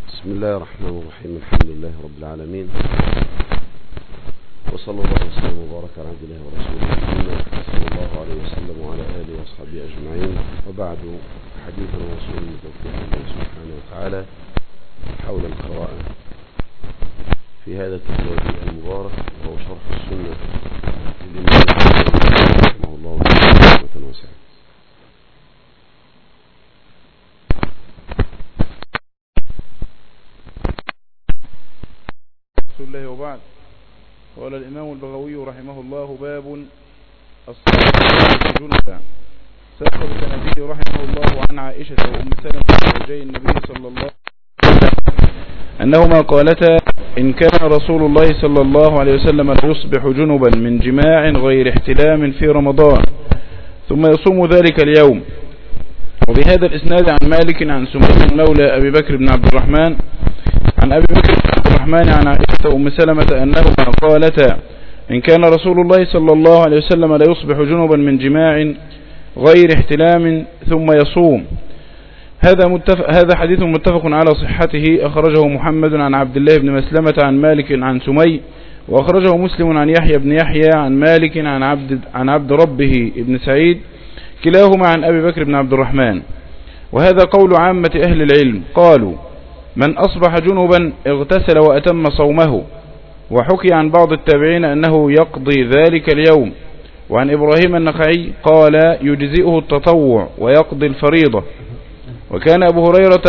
بسم الله الرحمن الرحيم. الحمد لله رب العالمين، وصلى الله وسلم وبارك على عبد الله ورسوله محمد صلى الله عليه وسلم وعلى آله وأصحابه أجمعين. وبعد، حديثنا ورسول من توفيق الله سبحانه وتعالى حول القراءة في هذا الكتاب المبارك، وهو شرح السنة للإمام رحمه الله رحمة واسعة. الله وبعد. قال الإمام البغوي رحمه الله: باب الصلاة جنبا. سأخذ النبي رحمه الله عن عائشة وأم سلمة زوجي النبي صلى الله عليه وسلم أنهما قالتا: إن كان رسول الله صلى الله عليه وسلم يصبح جنبا من جماع غير احتلام في رمضان ثم يصوم ذلك اليوم. وبهذا الإسناد عن مالك عن سمية مولى أبي بكر بن عبد الرحمن عن أبي بكر بن عبد الرحمن عن عائشة وأم سلمة أنهما قالتا: إن كان رسول الله صلى الله عليه وسلم لا يصبح جنبا من جماع غير احتلام ثم يصوم. هذا حديث متفق على صحته، أخرجه محمد عن عبد الله بن مسلمة عن مالك عن سمي، وأخرجه مسلم عن يحيى بن يحيى عن مالك عن عبد ربه ابن سعيد، كلاهما عن أبي بكر بن عبد الرحمن. وهذا قول عامة أهل العلم، قالوا: من أصبح جنبا اغتسل وأتم صومه. وحكي عن بعض التابعين أنه يقضي ذلك اليوم. وعن إبراهيم النخعي قال: يجزئه التطوع ويقضي الفريضة. وكان أبو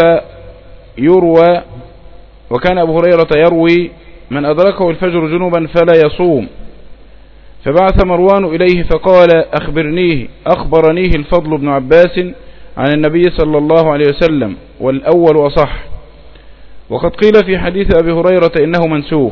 هريرة يروي: من أدركه الفجر جنبا فلا يصوم. فبعث مروان إليه فقال: أخبرنيه الفضل بن عباس عن النبي صلى الله عليه وسلم، والأول أصح. وقد قيل في حديث أبي هريرة إنه منسوخ.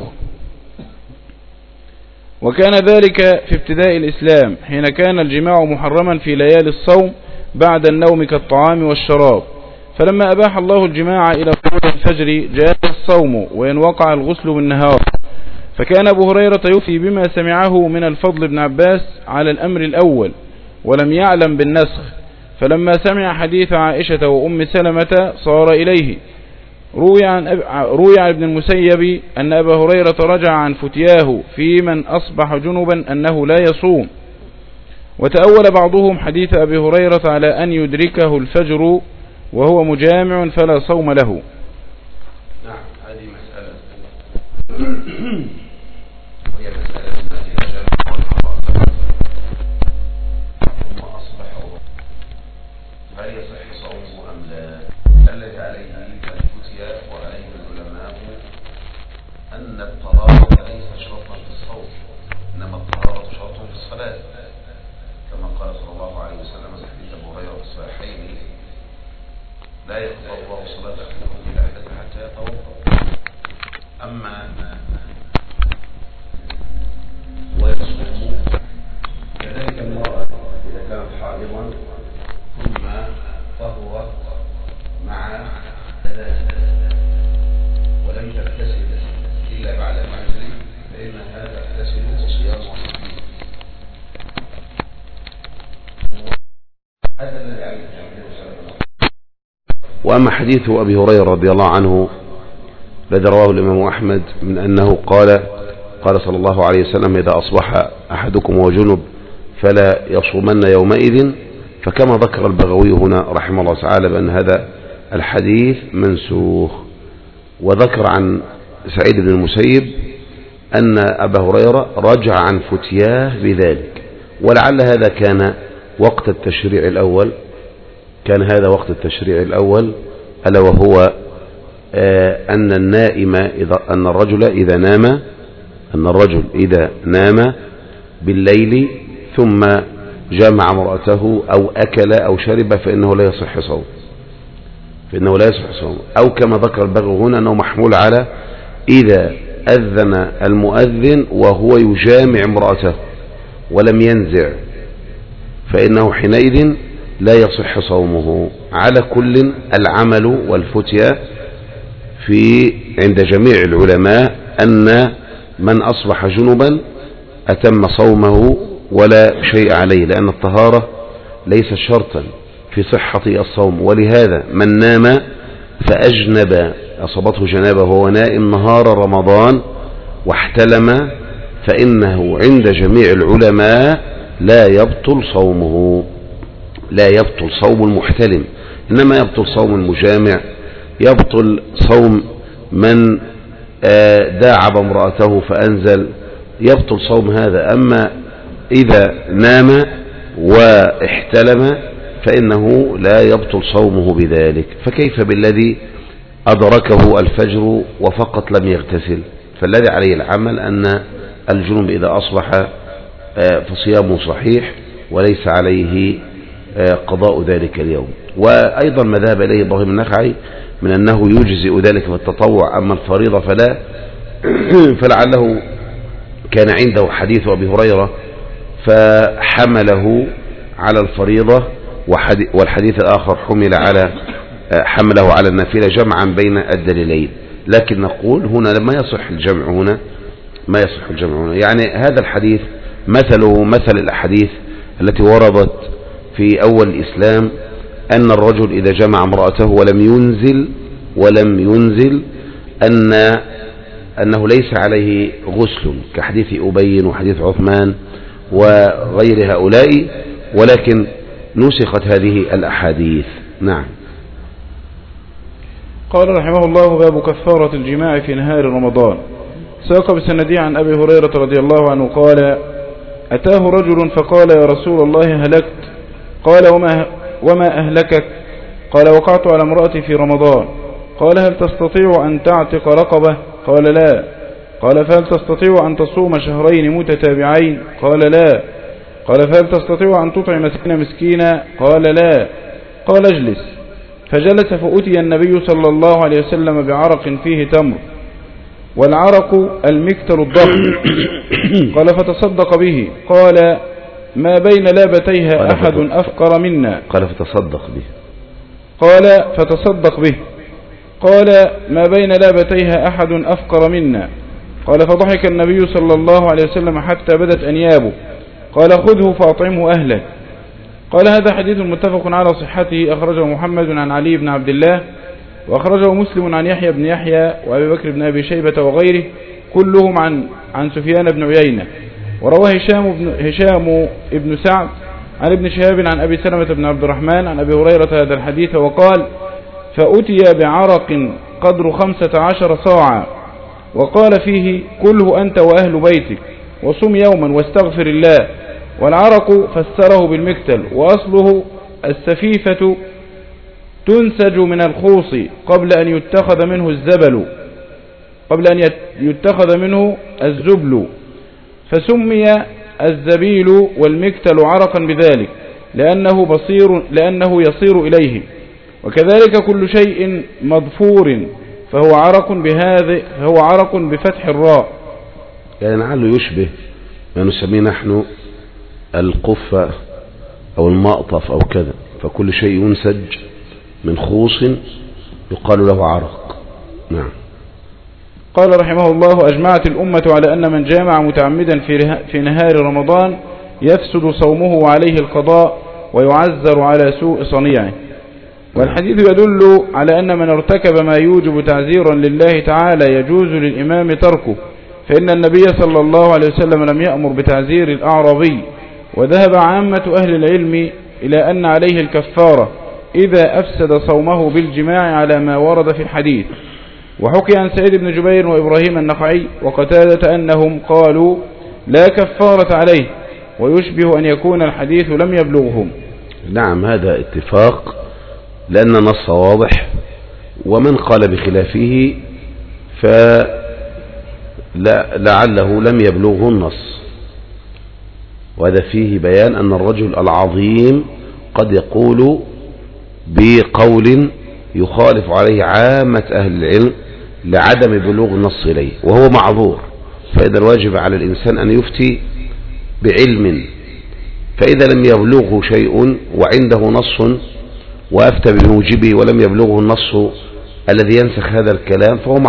وكان ذلك في ابتداء الإسلام، حين كان الجماع محرما في ليالي الصوم بعد النوم كالطعام والشراب. فلما أباح الله الجماع إلى طلوع الفجر جاء الصوم وإن وقع الغسل بالنهار. فكان أبو هريرة يفتي بما سمعه من الفضل بن عباس على الأمر الأول، ولم يعلم بالنسخ. فلما سمع حديث عائشة وأم سلمة صار إليه. روي عن ابن المسيب أن أبا هريرة رجع عن فتياه في من أصبح جنبا أنه لا يصوم. وتأول بعضهم حديث أبي هريرة على أن يدركه الفجر وهو مجامع فلا صوم له. نعم، هذه مسألة وهي مسألة التي ثم أصبحوا، هل يصح صومه أم لا؟ الذي عليه الفتيا وعليه العلماء أن الطهارة ليس شرطا في الصوم، إنما الطهارة شرط في الصلاة، كما قال صلى الله عليه وسلم في حديث أبو هريرة في الصحيحين: لا يقبل الله صلاة أحدكم إذا أحدث حتى يتوضأ. أما ويصوم كذلك المرأة إذا كانت حائضا ثم طهرت مع ثلاثة ولم تغتسل إلا بعد الفجر، فإنها تغتسل وصيام وصيام. هذا الذي عليه الصلاة. وأما حديث أبي هريرة رضي الله عنه الذي رواه الإمام أحمد من أنه قال صلى الله عليه وسلم: إذا أصبح أحدكم وجنب فلا يصومن يومئذ. فكما ذكر البغوي هنا رحمه الله تعالى بأن هذا الحديث منسوخ. وذكر عن سعيد بن المسيب أن أبا هريرة رجع عن فتياه بذلك، ولعل هذا كان وقت التشريع الأول، ألا وهو أن الرجل إذا نام بالليل ثم جامع امرأته أو أكل أو شرب فإنه لا يصح صوم، أو كما ذكر البغوي هنا أنه محمول على إذا أذن المؤذن وهو يجامع امرأته ولم ينزع فإنه حينئذ لا يصح صومه. على كل العمل والفتيا عند جميع العلماء أن من أصبح جنبا أتم صومه ولا شيء عليه، لأن الطهارة ليست شرطا في صحة الصوم. ولهذا من نام فأجنب أصابته جنابة وهو نائم نهار رمضان واحتلم فإنه عند جميع العلماء لا يبطل صومه، لا يبطل صوم المحتلم، إنما يبطل صوم المجامع، يبطل صوم من داعب امرأته فأنزل، يبطل صوم هذا. أما إذا نام واحتلم فإنه لا يبطل صومه بذلك. فكيف بالذي أدركه الفجر وفقط لم يغتسل؟ فالذي عليه العمل أن الجنوب إذا أصبح فصيامه صحيح وليس عليه قضاء ذلك اليوم. وأيضا ما ذهب إليه إبراهيم النخعي من أنه يجزئ ذلك في التطوع، أما الفريضة فلا. فلعله كان عنده حديث أبي هريرة فحمله على الفريضة، والحديث الآخر حمله على النافلة جمعا بين الدليلين. لكن نقول هنا ما يصح الجمع هنا، ما يصح الجمع هنا. يعني هذا الحديث مثله مثل الأحاديث التي وردت في أول الإسلام أن الرجل إذا جمع امرأته ولم ينزل أنه ليس عليه غسل، كحديث أبي وحديث عثمان وغير هؤلاء، ولكن نسخت هذه الأحاديث. نعم. قال رحمه الله: باب كفارة الجماع في نهار رمضان. ساق بسندي عن أبي هريرة رضي الله عنه قال: أتاه رجل فقال: يا رسول الله هلكت. قال: وما أهلكك؟ قال: وقعت على امرأتي في رمضان. قال: هل تستطيع أن تعتق رقبة؟ قال: لا. قال: فهل تستطيع أن تصوم شهرين متتابعين؟ قال: لا. قال: فهل تستطيع أن تطعم 60 مسكينا؟ قال: لا. قال: اجلس. فجلس فأتي النبي صلى الله عليه وسلم بعرق فيه تمر، والعرق المكتل الضخم. قال: فتصدق به. قال: ما بين لابتيها أحد أفقر منا. قال: فتصدق به. قال: فتصدق به. قال: ما بين لابتيها أحد أفقر منا. قال: فضحك النبي صلى الله عليه وسلم حتى بدت أنيابه. قال: خذه فأطعمه أهلك. قال: هذا حديث متفق على صحته، أخرجه محمد عن علي بن عبد الله، وأخرجه مسلم عن يحيى بن يحيى وأبي بكر بن أبي شيبة وغيره، كلهم عن سفيان بن عيينة. ورواه هشام بن سعد عن ابن شهاب عن أبي سلمة بن عبد الرحمن عن أبي هريرة هذا الحديث، وقال: فأتي بعرق قدر 15 صاعا، وقال فيه: كله أنت وأهل بيتك، وصم يوما واستغفر الله. والعرق فسره بالمكتل، وأصله السفيفة تنسج من الخوص قبل أن يتخذ منه الزبل، فسمي الزبيل والمكتل عرقا بذلك لأنه يصير إليه. وكذلك كل شيء مضفور فهو عرق بفتح الراء. يعني لعله يشبه ما نسميه نحن القفة أو المأطف أو كذا، فكل شيء ينسج من خوص يقال له عرق. نعم. قال رحمه الله: أجمعت الأمة على أن من جامع متعمدا في نهار رمضان يفسد صومه وعليه القضاء ويعذر على سوء صنيعه. والحديث يدل على أن من ارتكب ما يوجب تعزيرا لله تعالى يجوز للإمام تركه، فإن النبي صلى الله عليه وسلم لم يأمر بتعزير الأعرابي. وذهب عامة أهل العلم إلى أن عليه الكفارة إذا أفسد صومه بالجماع على ما ورد في الحديث. وحكي عن سعيد بن جبير وإبراهيم النخعي وقتادة أنهم قالوا: لا كفارة عليه، ويشبه أن يكون الحديث لم يبلغهم. نعم، هذا اتفاق، لأن النص واضح، ومن قال بخلافه فلعله لم يبلغه النص. وهذا فيه بيان أن الرجل العظيم قد يقول بقول يخالف عليه عامة أهل العلم لعدم بلوغ النص إليه، وهو معذور. فإذا الواجب على الإنسان أن يفتي بعلم، فإذا لم يبلغه شيء وعنده نص وأفتى بموجبه ولم يبلغه النص الذي ينسخ هذا الكلام فهو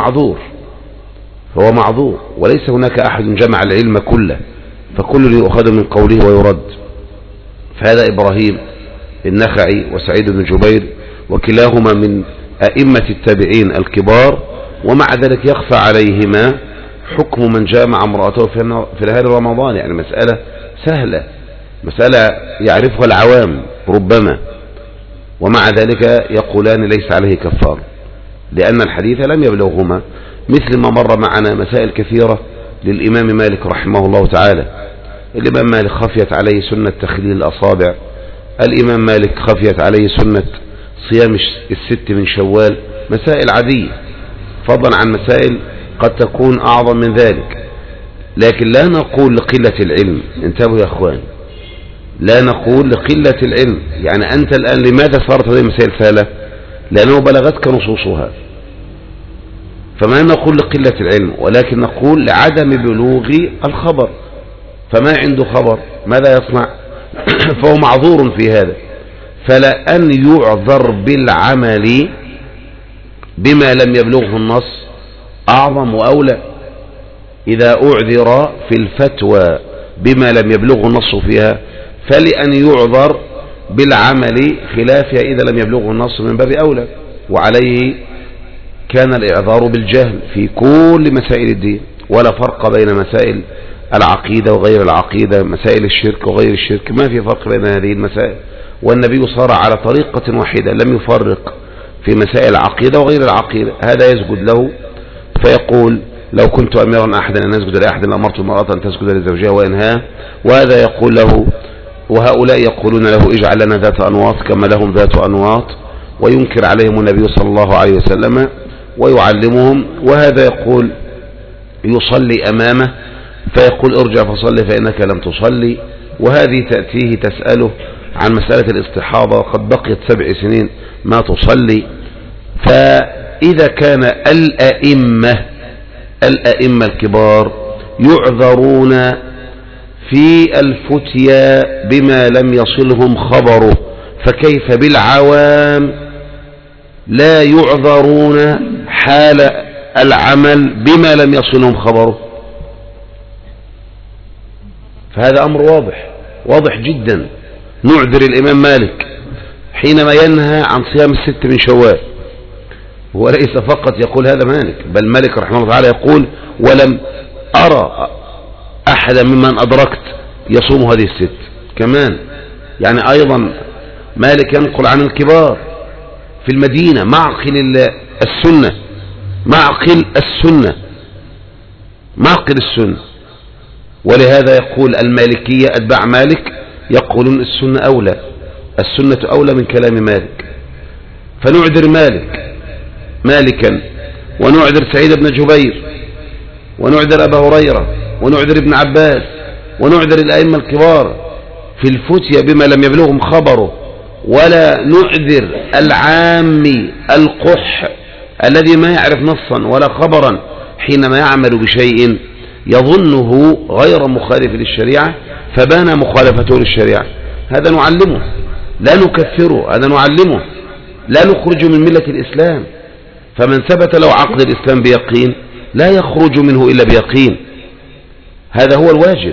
معذور، وليس هناك أحد جمع العلم كله، فكل يؤخذ من قوله ويرد. فهذا إبراهيم النخعي وسعيد بن جبير وكلاهما من أئمة التابعين الكبار، ومع ذلك يخفى عليهما حكم من جامع امرأته في نهار رمضان. يعني مسألة سهلة، مسألة يعرفها العوام ربما، ومع ذلك يقولان ليس عليه كفار لأن الحديث لم يبلغهما، مثل ما مر معنا مسائل كثيرة للإمام مالك رحمه الله تعالى. الإمام مالك خفيت عليه سنة تخليل الأصابع، الإمام مالك خفيت عليه سنة صيام الست من شوال، مسائل عادية فضلا عن مسائل قد تكون أعظم من ذلك. لكن لا نقول لقلة العلم، انتبهوا يا أخوان، لا نقول لقلة العلم. يعني أنت الآن لماذا صارت هذه مسائل سهلة؟ لأنه بلغتك نصوصها، فما نقول لقلة العلم، ولكن نقول لعدم بلوغ الخبر. فما عنده خبر ماذا يصنع؟ فهو معذور في هذا. فلا أن يعذر بالعمل بما لم يبلغه النص أعظم وأولى. إذا أعذر في الفتوى بما لم يبلغه النص فيها، فلأن يعذر بالعمل خلافها إذا لم يبلغه النص من باب أولى. وعليه كان الإعذار بالجهل في كل مسائل الدين، ولا فرق بين مسائل العقيدة وغير العقيدة، مسائل الشرك وغير الشرك، ما في فرق بين هذه المسائل. والنبي صار على طريقة واحدة، لم يفرق في مسائل العقيدة وغير العقيدة. هذا يسجد له فيقول لو كنت أميرا أحدا أن يسجد لأحد لأمرت المرأة أن تسجد لزوجها وينهاه. وهذا يقول له، وهؤلاء يقولون له اجعل لنا ذات أنواط كما لهم ذات أنواط، وينكر عليهم النبي صلى الله عليه وسلم ويعلمهم. وهذا يقول يصلي أمامه فيقول ارجع فصلي فإنك لم تصلي. وهذه تأتيه تسأله عن مسألة الاستحاضة وقد بقيت 7 سنين ما تصلي. فإذا كان الأئمة الكبار يعذرون في الفتيا بما لم يصلهم خبره، فكيف بالعوام لا يعذرون حال العمل بما لم يصلهم خبره؟ فهذا أمر واضح جدا. نعذر الإمام مالك حينما ينهى عن صيام الست من شوال، وليس فقط يقول هذا مالك، بل مالك رحمه الله تعالى يقول ولم أرى أحدا ممن أدركت يصوم هذه الست كمان. يعني أيضا مالك ينقل عن الكبار في المدينة معقل السنة. ولهذا يقول المالكية أتباع مالك يقولون السنة أولى من كلام مالك. فنعذر مالكا، ونعذر سعيد بن جبير، ونعذر أبا هريرة، ونعذر ابن عباس، ونعذر الأئمة الكبار في الفتية بما لم يبلغهم خبره، ولا نعذر العامي القح الذي ما يعرف نصا ولا خبرا حينما يعمل بشيء يظنه غير مخالف للشريعة فبان مخالفته للشريعة. هذا نعلمه، لا نكفره، هذا نعلمه، لا نخرج من ملة الإسلام. فمن ثبت له عقد الإسلام بيقين لا يخرج منه إلا بيقين، هذا هو الواجب.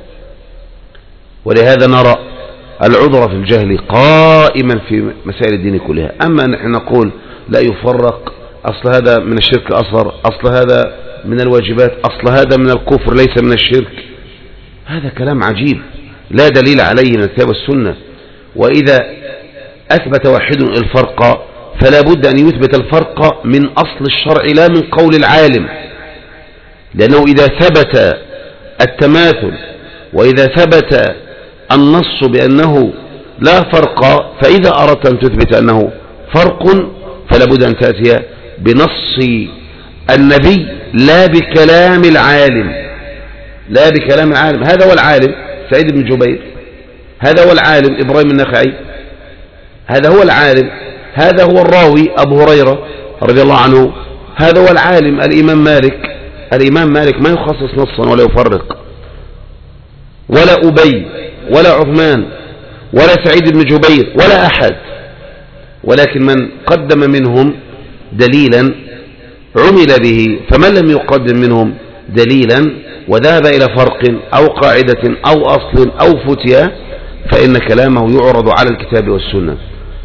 ولهذا نرى العذر في الجهل قائما في مسائل الدين كلها. أما نحن نقول لا يفرق، أصل هذا من الشرك أصغر، أصل هذا من الواجبات، أصل هذا من الكفر ليس من الشرك، هذا كلام عجيب لا دليل عليه من الكتاب والسنة. وإذا أثبت واحد الفرق فلا بد أن يثبت الفرق من أصل الشرع لا من قول العالم، لأنه إذا ثبت التماثل وإذا ثبت النص بأنه لا فرق، فإذا أردت أن تثبت أنه فرق فلا بد أن تأتي بنص النبي لا بكلام العالم، هذا هو العالم سعيد بن جبير، هذا هو العالم إبراهيم النخعي، هذا هو العالم، هذا هو الراوي أبو هريرة رضي الله عنه، هذا هو العالم الإمام مالك ما يخصص نصا ولا يفرق، ولا أبي ولا عثمان ولا سعيد بن جبير ولا أحد، ولكن من قدم منهم دليلا عمل به، فمن لم يقدم منهم دليلا وذهب إلى فرق أو قاعدة أو أصل أو فتيا فإن كلامه يعرض على الكتاب والسنة.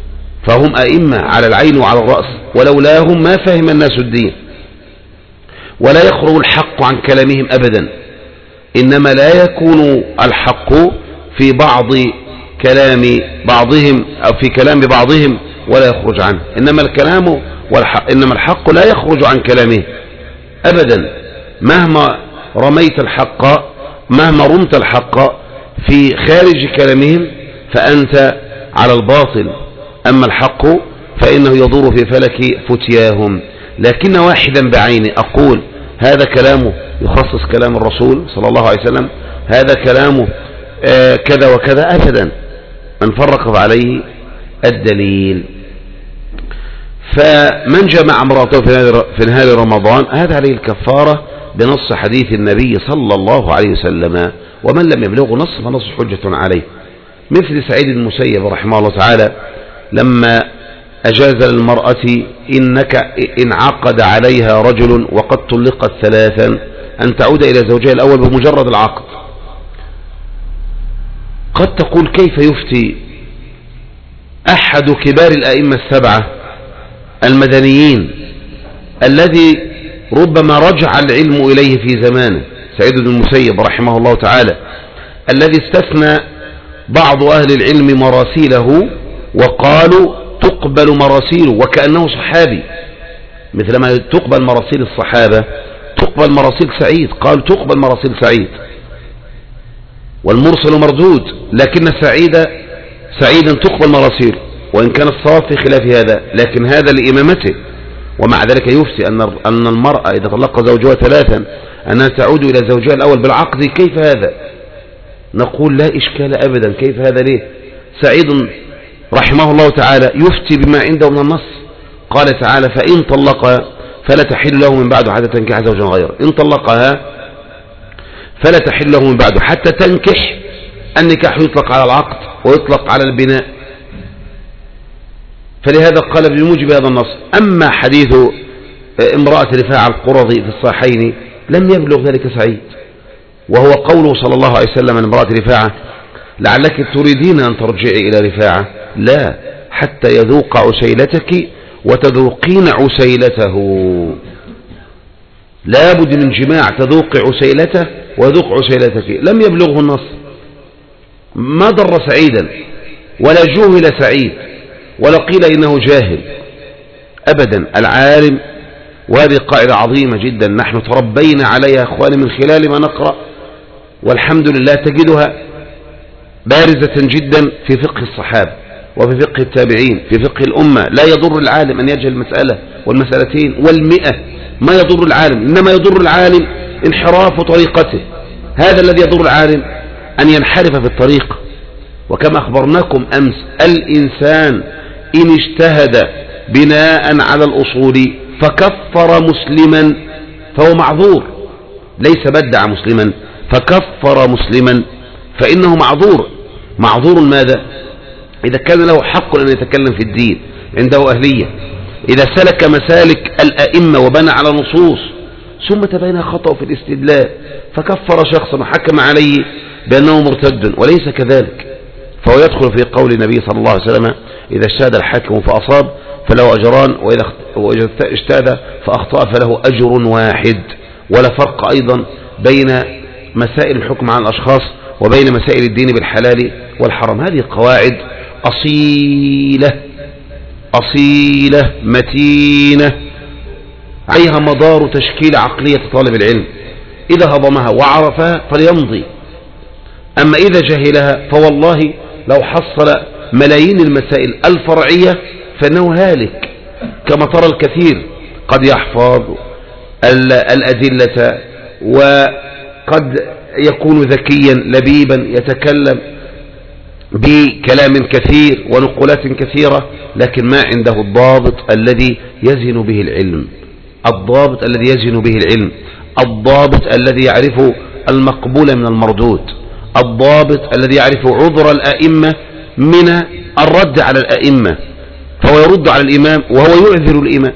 فهم أئمة على العين وعلى الرأس، ولولاهم ما فهم الناس الدين. ولا يخرج الحق عن كلامهم أبدا، إنما لا يكون الحق في بعض كلام بعضهم أو في كلام بعضهم ولا يخرج عنه، إنما الحق لا يخرج عن كلامه أبدا. مهما رميت الحق، مهما رمت الحق في خارج كلامهم فأنت على الباطل، أما الحق فإنه يدور في فلك فتياهم. لكن واحدا بعينه أقول هذا كلامه يخصص كلام الرسول صلى الله عليه وسلم، هذا كلامه كذا وكذا، أبدا، من فرق عليه الدليل. فمن جمع امرأته في نهار رمضان هذا عليه الكفارة بنص حديث النبي صلى الله عليه وسلم، ومن لم يبلغه نص فنص حجة عليه. مثل سعيد بن المسيب رحمه الله تعالى لما أجاز للمرأة إن عقد عليها رجل وقد طلقت ثلاثا أن تعود إلى زوجها الأول بمجرد العقد. قد تقول كيف يفتي أحد كبار الأئمة السبعة المدنيين الذي ربما رجع العلم إليه في زمانه، سعيد بن المسيب رحمه الله تعالى، الذي استثنى بعض أهل العلم مراسيله وقالوا تقبل مراسيله وكأنه صحابي، مثلما تقبل مراسيل الصحابة تقبل مراسيل سعيد، قال تقبل مراسيل سعيد والمرسل مردود، لكن سعيدا تقبل مراسيل، وإن كان الصواب في خلاف هذا، لكن هذا لإمامته. ومع ذلك يفتي أن المرأة إذا طلق زوجها ثلاثا أنها تعود إلى زوجها الأول بالعقد. كيف هذا؟ نقول لا إشكال أبدا. كيف هذا؟ ليه؟ سعيد رحمه الله تعالى يفتي بما عنده من النص، قال تعالى فإن طلقها فلا تحل له من بعده حتى تنكح زوجا غيره، إن طلقها فلا تحل له من بعده حتى تنكح. النكاح يطلق على العقد ويطلق على البناء، فلهذا قال بموجب هذا النص. أما حديث امرأة رفاعة القرظي في الصحيحين لم يبلغ ذلك سعيد، وهو قوله صلى الله عليه وسلم عن امرأة رفاعة لعلك تريدين أن ترجعي إلى رفاعة، لا، حتى يذوق عسيلتك وتذوقين عسيلته. لا بد من جماع تذوق عسيلته ويذوق عسيلتك. لم يبلغه النص، ما ضر سعيدا ولا جوهل سعيد ولا قيل إنه جاهل أبدا. العالم، وهذه قاعدة عظيمة جدا نحن تربينا عليها أخواني من خلال ما نقرأ، والحمد لله تجدها بارزة جدا في فقه الصحابة وفي فقه التابعين، في فقه الأمة. لا يضر العالم أن يجهل المسألة والمسألتين والمئة، ما يضر العالم، إنما يضر العالم انحراف طريقته. هذا الذي يضر العالم أن ينحرف في الطريق. وكما أخبرناكم أمس الإنسان إن اجتهد بناء على الأصول فكفر مسلما فهو معذور، ليس بدع مسلما، فكفر مسلما فإنه معذور. معذور ماذا؟ إذا كان له حق أن يتكلم في الدين، عنده أهلية، إذا سلك مسالك الأئمة وبنى على نصوص ثم تبين خطأ في الاستدلال فكفر شخصا وحكم عليه بأنه مرتد وليس كذلك، فهو يدخل في قول النبي صلى الله عليه وسلم إذا اجتهد الحاكم فأصاب فله أجران، وإذا اجتهد فأخطأ فله أجر واحد. ولا فرق أيضا بين مسائل الحكم على الأشخاص وبين مسائل الدين بالحلال والحرام. هذه قواعد أصيلة أصيلة متينة عليها مدار تشكيل عقلية طالب العلم، إذا هضمها وعرفها فليمضي. أما إذا جهلها فوالله لو حصل ملايين المسائل الفرعية فإنه هالك، كما ترى الكثير قد يحفظ الأدلة وقد يكون ذكيا لبيبا يتكلم بكلام كثير ونقولات كثيرة، لكن ما عنده الضابط الذي يزن به العلم، الضابط الذي يزن به العلم، الضابط الذي يعرف المقبول من المردود، الضابط الذي يعرف عذر الأئمة من الرد على الأئمة، فهو يرد على الإمام وهو يعذر الإمام.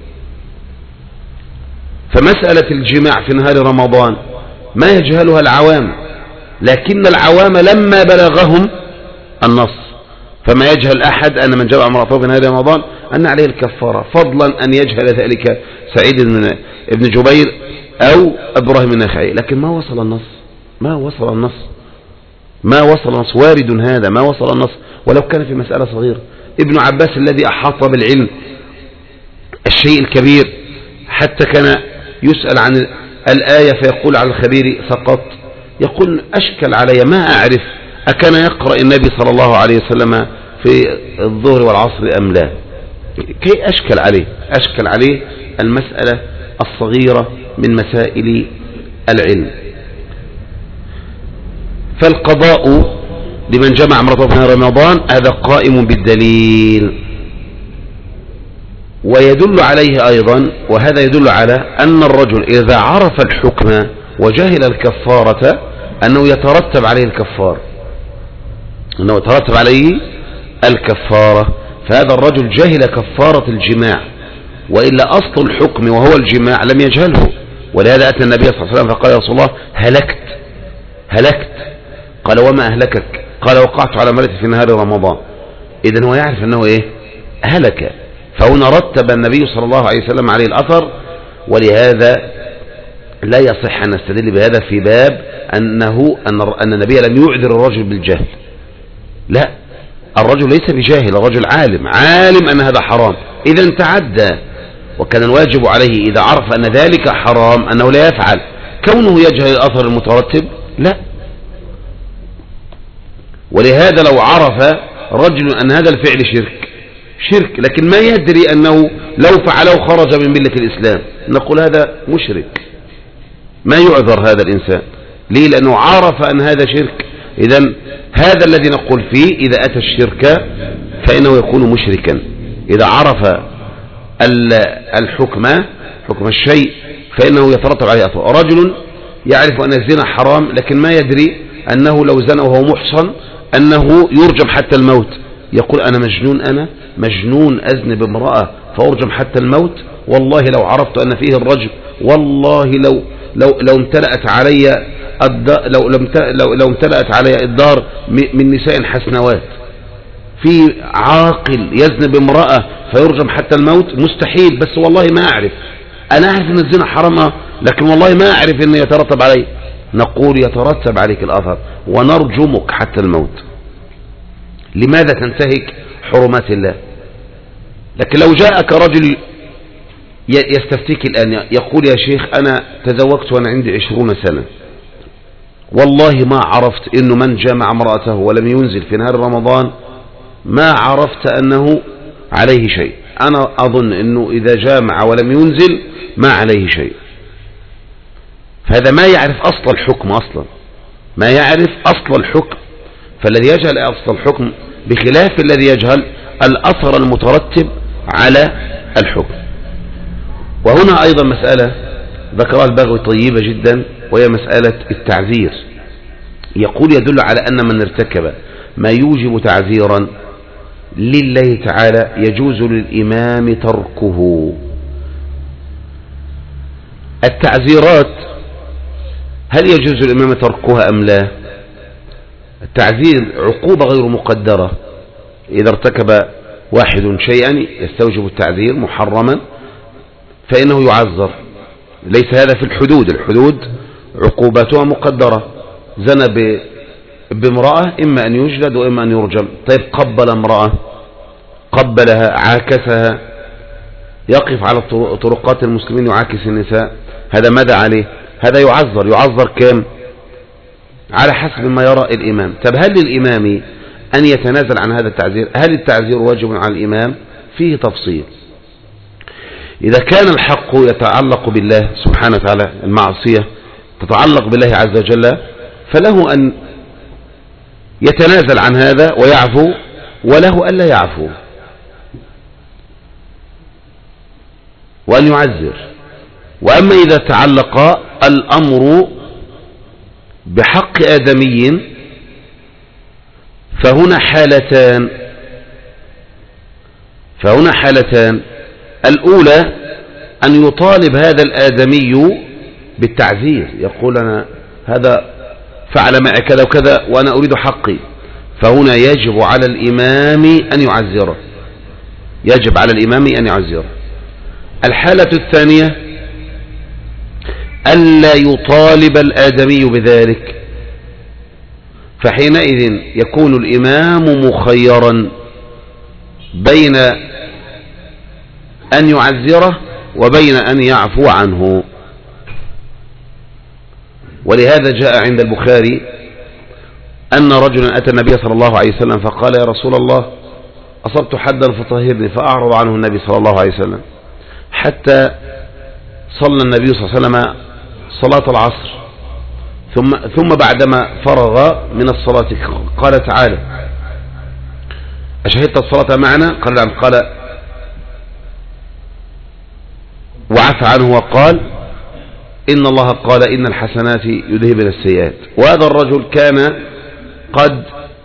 فمسألة الجماع في نهار رمضان ما يجهلها العوام، لكن العوام لما بلغهم النص فما يجهل أحد أن من جمع امرأته في نهار رمضان أن عليه الكفارة، فضلا أن يجهل ذلك سعيد بن جبير أو إبراهيم النخعي. لكن ما وصل النص وارد هذا، ما وصل النص ولو كان في مسألة صغيرة. ابن عباس الذي أحاط بالعلم الشيء الكبير حتى كان يسأل عن الآية فيقول على الخبير سقط، يقول أشكل علي ما أعرف أكان يقرأ النبي صلى الله عليه وسلم في الظهر والعصر أم لا. كي أشكل عليه المسألة الصغيرة من مسائل العلم. فالقضاء لمن جمع امرأته في نهار رمضان هذا قائم بالدليل، ويدل عليه أيضا، وهذا يدل على أن الرجل إذا عرف الحكم وجهل الكفارة أنه يترتب عليه الكفارة، فهذا الرجل جهل كفارة الجماع، وإلا أصل الحكم وهو الجماع لم يجهله. ولهذا أتى النبي صلى الله عليه وسلم فقال يا رسول الله هلكت. قال وما أهلكك؟ قال وقعت على مرأتي في نهار رمضان. إذن هو يعرف أنه هلك. فهنا رتب النبي صلى الله عليه وسلم عليه الأثر، ولهذا لا يصح أن نستدل بهذا في باب أن النبي لم يعذر الرجل بالجهل. لا، الرجل ليس بجاهل، الرجل عالم أن هذا حرام، إذا تعدى، وكان الواجب عليه إذا عرف أن ذلك حرام أنه لا يفعل. كونه يجهل الأثر المترتب لا. ولهذا لو عرف رجل أن هذا الفعل شرك لكن ما يدري أنه لو فعله خرج من ملة الإسلام، نقول هذا مشرك، ما يعذر هذا الإنسان. ليه؟ لأنه عرف أن هذا شرك. إذن هذا الذي نقول فيه إذا أتى الشرك فإنه يكون مشركا. إذا عرف حكم الشيء فإنه يترتب عليه أثر. رجل يعرف أن الزنا حرام لكن ما يدري أنه لو زنى وهو محصن أنه يرجم حتى الموت، يقول أنا مجنون أذنب امرأة فأرجم حتى الموت. والله لو عرفت أن فيه الرجم، والله لو امتلأت علي لو امتلأت علي الدار من نساء حسنوات. في عاقل يذنب امرأة فيرجم حتى الموت؟ مستحيل. بس والله ما أعرف، أنا أعرف أن الزنا حرام لكن والله ما أعرف أن يترتب علي. نقول يترتب عليك الأثر ونرجمك حتى الموت. لماذا تنتهك حرمات الله؟ لكن لو جاءك رجل يستفتيك الآن يقول يا شيخ أنا تزوجت وأنا عندي 20 سنة، والله ما عرفت أنه من جامع امرأته ولم ينزل في نهار رمضان ما عرفت أنه عليه شيء، أنا أظن أنه إذا جامع ولم ينزل ما عليه شيء. فهذا ما يعرف أصل الحكم ما يعرف أصل الحكم. فالذي يجهل أصل الحكم بخلاف الذي يجهل الأثر المترتب على الحكم. وهنا أيضا مسألة ذكرها البغوي طيبة جدا، وهي مسألة التعذير. يقول يدل على أن من ارتكب ما يوجب تعذيرا لله تعالى يجوز للإمام تركه. التعذيرات هل يجوز للإمام تركها أم لا؟ التعذير عقوبة غير مقدرة. إذا ارتكب واحد شيئا يستوجب التعذير محرما فإنه يعذر. ليس هذا في الحدود عقوباتها مقدرة. زنى بامرأة إما أن يجلد وإما أن يرجم. طيب قبل امرأة، قبلها، عاكسها، يقف على طرقات المسلمين يعاكس النساء، هذا ماذا عليه؟ هذا يعذر كم؟ على حسب ما يرى الإمام. طب هل للإمام أن يتنازل عن هذا التعذير؟ هل التعذير واجب على الإمام؟ فيه تفصيل. إذا كان الحق يتعلق بالله سبحانه وتعالى، المعصية تتعلق بالله عز وجل، فله أن يتنازل عن هذا ويعفو، وله ألا يعفو وأن يعذر. وأما إذا تعلق الأمر بحق آدمي فهنا حالتان. الأولى أن يطالب هذا الآدمي بالتعذير، يقول أنا هذا فعل معي كذا وكذا وأنا أريد حقي، فهنا يجب على الإمام أن يعزره، يجب على الإمام أن يعزره. الحالة الثانية ألا يطالب الآدمي بذلك، فحينئذ يكون الإمام مخيرا بين أن يعزره وبين أن يعفو عنه. ولهذا جاء عند البخاري أن رجلا أتى النبي صلى الله عليه وسلم فقال: يا رسول الله، أصبت حدا فطهرني، فأعرض عنه النبي صلى الله عليه وسلم حتى صلى النبي صلى الله عليه وسلم صلاة العصر، ثم بعدما فرغ من الصلاة قال: تعالى أشهدت الصلاة معنا؟ قال: نعم. قال: وعفى عنه وقال: إن الله قال إن الحسنات يذهبن السيئات. وهذا الرجل كان قد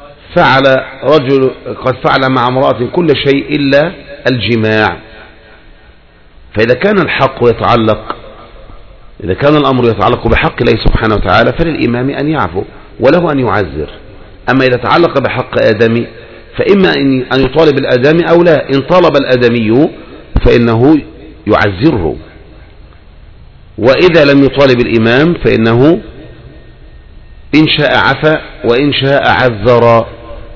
فعل مع امرأة كل شيء إلا الجماع. فإذا كان الحق يتعلق، إذا كان الأمر يتعلق بحق الله سبحانه وتعالى فللإمام أن يعفو وله أن يعزر. أما إذا تعلق بحق آدمي فإما أن يطالب الآدمي أو لا. إن طالب الآدمي فإنه يعزره، وإذا لم يطالب الإمام فإنه إن شاء عفا وإن شاء عذر.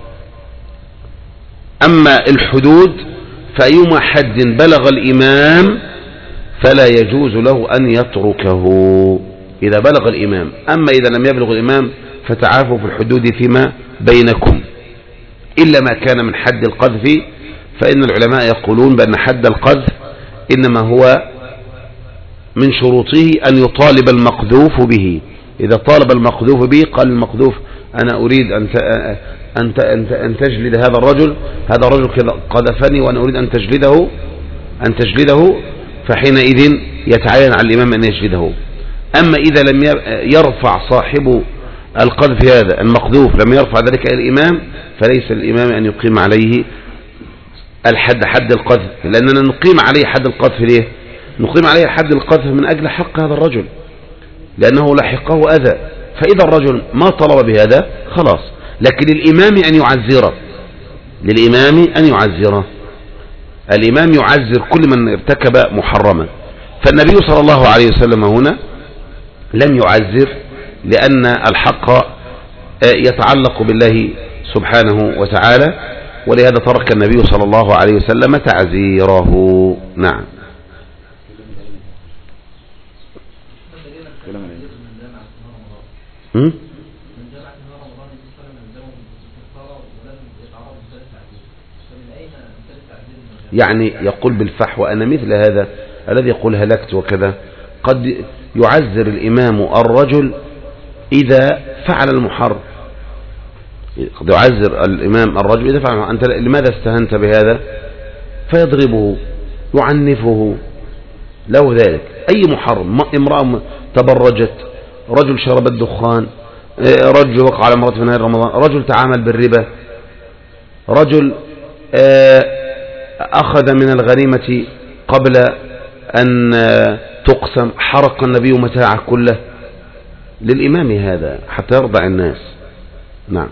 أما الحدود فأيما حد بلغ الإمام فلا يجوز له أن يتركه إذا بلغ الإمام. أما إذا لم يبلغ الإمام فتعافوا في الحدود فيما بينكم، إلا ما كان من حد القذف، فإن العلماء يقولون بأن حد القذف إنما هو من شروطه أن يطالب المقذوف به. إذا طالب المقذوف به قال المقذوف: أنا أريد أن تجلد هذا الرجل، هذا الرجل قذفني وأنا أريد أن تجلده، فحينئذ يتعين على الإمام أن يجلده. أما إذا لم يرفع صاحب القذف هذا المقذوف، لم يرفع ذلك إلى الإمام، فليس الإمام أن يقيم عليه حد القذف، لأننا نقيم عليه حد القذف. ليه نقيم عليه حد القذف؟ من أجل حق هذا الرجل، لأنه لحقه أذى. فإذا الرجل ما طلب بهذا خلاص، لكن للإمام أن يعزره، للإمام أن يعزره. الإمام يعزر كل من ارتكب محرما. فالنبي صلى الله عليه وسلم هنا لم يعزر، لأن الحق يتعلق بالله سبحانه وتعالى، ولهذا ترك النبي صلى الله عليه وسلم تعزيره. نعم. يعني يقول بالفحوى أنا مثل هذا الذي يقول هلكت وكذا. قد يعزر الإمام الرجل إذا فعل المحرم، قد يعزر الإمام الرجل إذا فعل المحرم. أنت لماذا استهنت بهذا؟ فيضربه يعنفه له ذلك. أي محرم، امرأة تبرجت، رجل شرب الدخان، رجل وقع على امرأة في نهار رمضان، رجل تعامل بالربا، رجل أخذ من الغنيمة قبل أن تقسم، حرق النبي متاعه كله. للإمام هذا حتى يرضع الناس. نعم.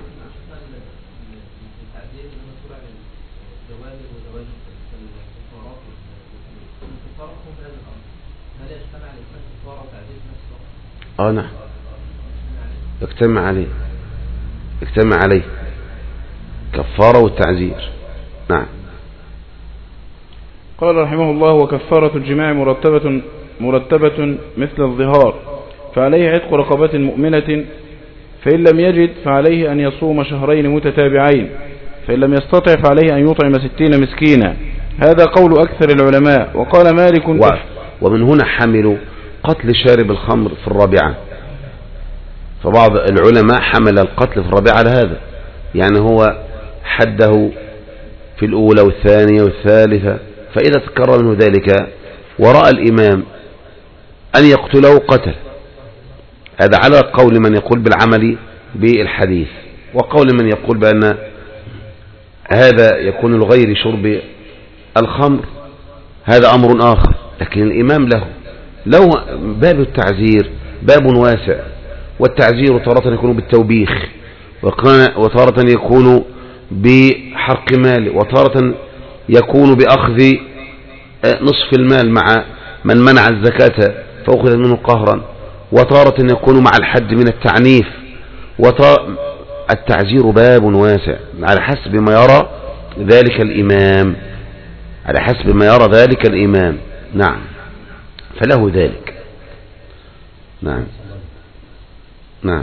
نعم، يجتمع عليه كفارة والتعزير. نعم. قال رحمه الله: وكفارة الجماع مرتبة مثل الظهار، فعليه عتق رقبة مؤمنة، فإن لم يجد فعليه أن يصوم شهرين متتابعين، فإن لم يستطع فعليه أن يطعم 60 مسكينا. هذا قول أكثر العلماء. وقال مالك: ومن هنا حملوا قتل شارب الخمر في الرابعة، فبعض العلماء حمل القتل في الرابعة على هذا، يعني هو حده في الأولى والثانية والثالثة، فإذا تكرر منه ذلك ورأى الإمام أن يقتله قتل. هذا على قول من يقول بالعمل بالحديث، وقول من يقول بأن هذا يكون لغير شرب الخمر، هذا أمر آخر. لكن الإمام له باب التعزير باب واسع، والتعزير تارة يكون بالتوبيخ، وتارة يكون بحرق مال، وتارة يكون بأخذ نصف المال مع من منع الزكاة فأخذ منه قهرا، وتارة يكون مع الحد من التعنيف. التعزير باب واسع على حسب ما يرى ذلك الإمام، على حسب ما يرى ذلك الإمام. نعم، فله ذلك. نعم نعم.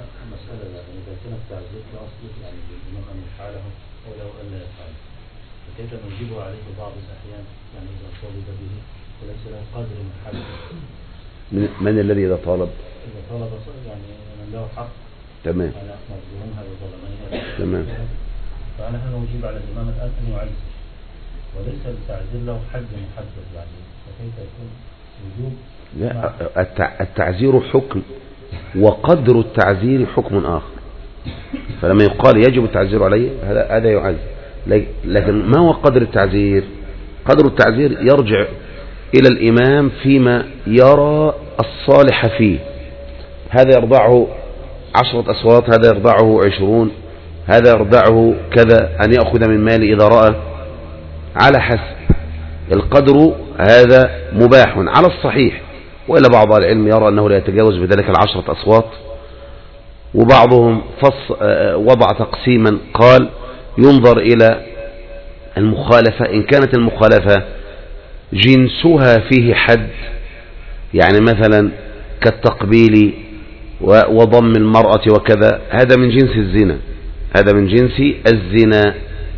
كيف نجيب عليه بعض الأحيان يعني إذا طالب به وليس له قادر من حاله؟ من الذي إذا طالب؟ إذا طالب يعني من له حق. تمام. أنا مظلوم هذا ظلمني. تمام. فأنا هنا أجيب على الإمام الآن أن يعزز وليس التعزير له حد محدد، يعني فكيف يكون وجوب؟ لا، التعزير حكم وقدر التعزير حكم آخر. فلما يقال يجب التعزير عليه هذا يعزز، لكن ما هو قدر التعزير؟ قدر التعزير يرجع إلى الإمام فيما يرى الصالح فيه. هذا يرضعه 10 أصوات، هذا يرضعه 20، هذا يرضعه كذا، أن يأخذ من مالي إذا رأى، على حسب القدر. هذا مباح على الصحيح، وإلا بعض العلم يرى أنه لا يتجاوز بذلك 10 أصوات. وبعضهم وضع تقسيما قال ينظر إلى المخالفة، إن كانت المخالفة جنسها فيه حد، يعني مثلا كالتقبيل وضم المرأة وكذا، هذا من جنس الزنا، هذا من جنس الزنا.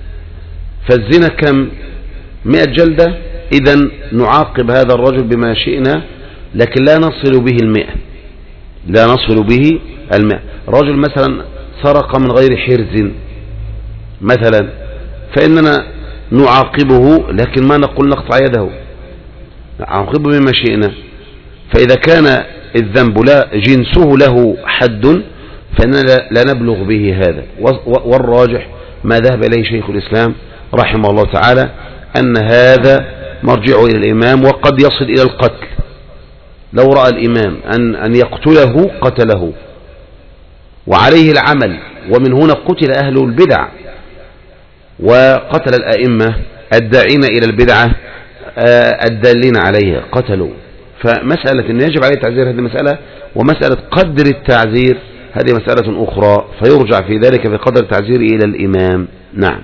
فالزنا كم؟ 100 جلدة. إذن نعاقب هذا الرجل بما شئنا، لكن لا نصل به 100، لا نصل به 100. رجل مثلا سرق من غير حرز مثلا، فإننا نعاقبه، لكن ما نقول نقطع يده، نعاقبه بما شئنا. فإذا كان الذنب لا جنسه له حد فإننا لا نبلغ به هذا. والراجح ما ذهب إليه شيخ الإسلام رحمه الله تعالى أن هذا مرجعه إلى الإمام، وقد يصل إلى القتل. لو رأى الإمام أن يقتله قتله، وعليه العمل. ومن هنا قتل أهل البدع، وقتل الأئمة الداعين إلى البدعة الدالين عليها قتلوا. فمسألة أن يجب عليه التعزير هذه مسألة، ومسألة قدر التعزير هذه مسألة أخرى، فيرجع في ذلك بقدر التعزير إلى الإمام. نعم.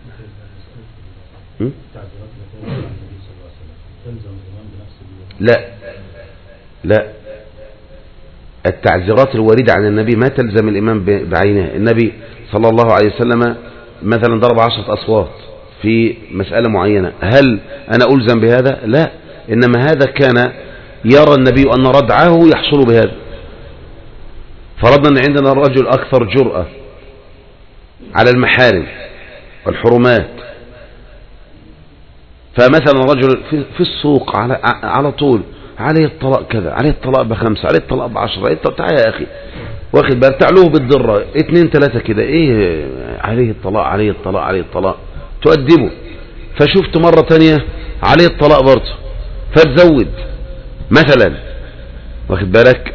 لا، التعزيرات الواردة عن النبي ما تلزم الإمام بعينه. النبي صلى الله عليه وسلم مثلا ضرب 10 أصوات في مسألة معينة، هل أنا ألزم بهذا؟ لا، إنما هذا كان يرى النبي أن ردعه يحصل بهذا. فرضنا أن عندنا الرجل أكثر جرأة على المحارم والحرمات، فمثلا رجل في السوق على طول عليه الطلاق كذا، عليه الطلاق ب5، عليه الطلاق ب10، تعال يا أخي واخد بالك، تعلوه بالضرة 2 3 كده، ايه عليه الطلاق عليه الطلاق عليه الطلاق، تؤدبه. فشفت مرة تانية عليه الطلاق برضه، فتزود مثلا، واخد بالك.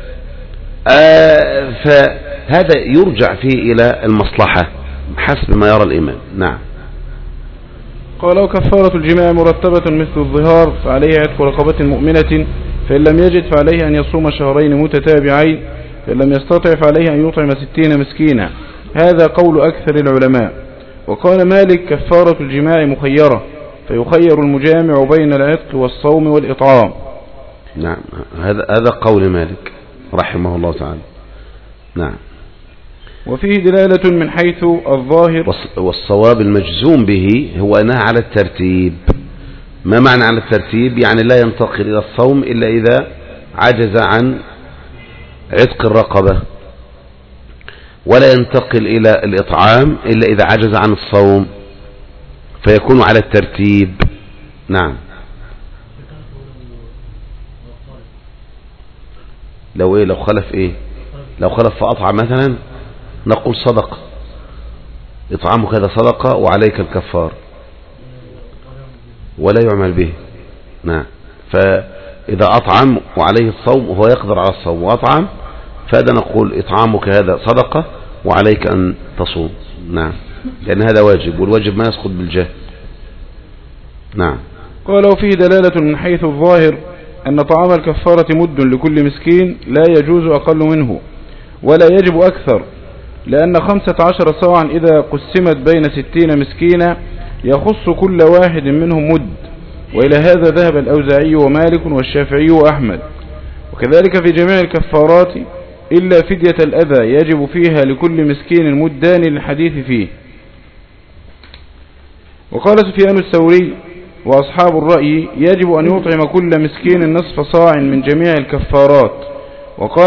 فهذا يرجع فيه إلى المصلحة حسب ما يرى الإمام. نعم. قال: وكفارة الجماع مرتبة مثل الظهار، فعليه عتق رقبة مؤمنة، فإن لم يجد فعليه أن يصوم شهرين متتابعين، فإن لم يستطع فعليه أن يطعم 60 مسكينا. هذا قول أكثر العلماء. وقال مالك: كفارة الجماع مخيرة، فيخير المجامع بين العتق والصوم والإطعام. نعم، هذا قول مالك رحمه الله تعالى. نعم. وفيه دلالة من حيث الظاهر، والصواب المجزوم به هو أنها على الترتيب. ما معنى على الترتيب؟ يعني لا ينتقل إلى الصوم إلا إذا عجز عن عتق الرقبة، ولا ينتقل إلى الإطعام إلا إذا عجز عن الصوم، فيكون على الترتيب. نعم. لو خلف إيه؟ لو خلف فأطعم مثلا، نقول صدقة، إطعامك هذا صدقة وعليك الكفار، ولا يعمل به. نعم. فإذا أطعم وعليه الصوم وهو يقدر على الصوم وأطعم، فهذا نقول إطعامك هذا صدقة وعليك أن تصوم. نعم، لأن هذا واجب، والواجب ما يسقط بالجهل. نعم. قال وفيه دلالة من حيث الظاهر أن طعام الكفارة مد لكل مسكين لا يجوز أقل منه ولا يجب أكثر، لأن 15 صاعا إذا قسمت بين 60 مسكينا يخص كل واحد منهم مد، وإلى هذا ذهب الأوزاعي ومالك والشافعي وأحمد. وكذلك في جميع الكفارات إلا فدية الأذى يجب فيها لكل مسكين مدان للحديث فيه. وقال سفيان الثوري وأصحاب الرأي يجب أن يطعم كل مسكين نصف صاع من جميع الكفارات، وقال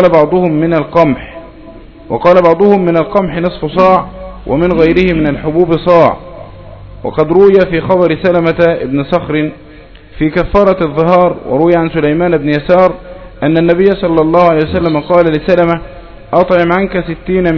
بعضهم من القمح نصف صاع، ومن غيره من الحبوب صاع. وقد روي في خبر سلمة ابن صخر في كفارة الظهار، وروي عن سليمان بن يسار أن النبي صلى الله عليه وسلم قال لسلمة أطعم عنك 60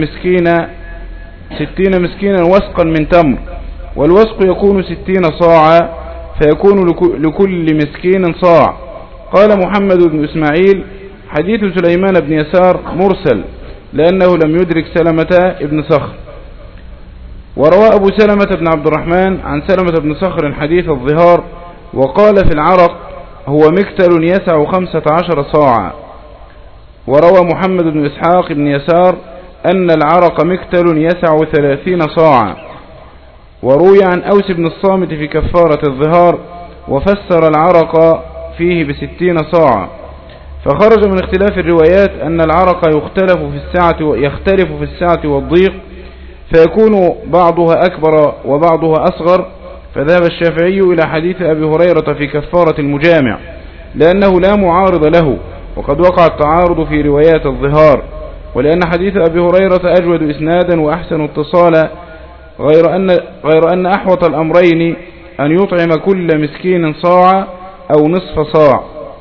مسكينا وسقا من تمر، والوسق يكون 60 صاعا، فيكون لكل مسكين صاع. قال محمد بن إسماعيل حديث سليمان بن يسار مرسل لأنه لم يدرك سلمة ابن صخر. وروى أبو سلمة بن عبد الرحمن عن سلمة بن صخر حديث الظهار، وقال في العرق هو مكتل يسع 15 صاعا. وروى محمد بن إسحاق بن يسار أن العرق مكتل يسع 30 صاعا. وروي عن أوس بن الصامت في كفارة الظهار وفسر العرق فيه ب60 صاعا. فخرج من اختلاف الروايات أن العرق يختلف في السعة والضيق، فيكون بعضها أكبر وبعضها أصغر. فذهب الشافعي إلى حديث أبي هريرة في كفارة المجامع لأنه لا معارض له، وقد وقع التعارض في روايات الظهار، ولأن حديث أبي هريرة أجود إسنادا وأحسن اتصالا، غير أن أحوط الأمرين أن يطعم كل مسكين صاع أو نصف صاع،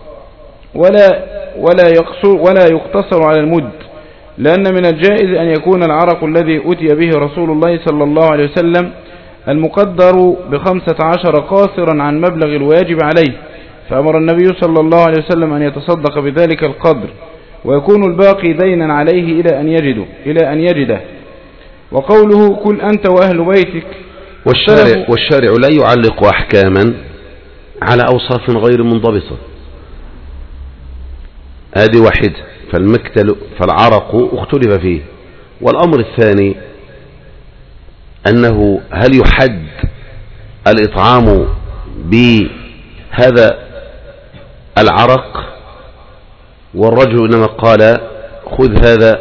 ولا يقتصر على المد، لأن من الجائز أن يكون العرق الذي أتي به رسول الله صلى الله عليه وسلم المقدر ب15 قاصرا عن مبلغ الواجب عليه، فأمر النبي صلى الله عليه وسلم أن يتصدق بذلك القدر، ويكون الباقي دينا عليه إلى أن يجده. وقوله كل أنت وأهل بيتك، والشارع لا يعلق أحكاما على أوصاف غير منضبطة. هذه واحد، فالعرق اختلف فيه. والأمر الثاني أنه هل يحد الإطعام بهذا العرق، والرجل إنما قال خذ هذا،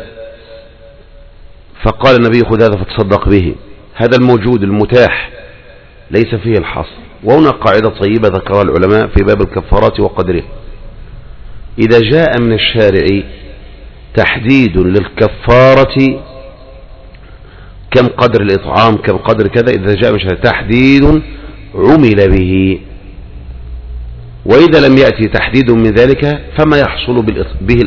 فقال النبي خذ هذا فتصدق به، هذا الموجود المتاح ليس فيه الحصر. وهنا قاعدة طيبة ذكرها العلماء في باب الكفارات وقدره: إذا جاء من الشارع تحديد للكفارة كم قدر الإطعام كم قدر كذا، إذا جاء من الشارع تحديد عمل به، وإذا لم يأتي تحديد من ذلك فما يحصل به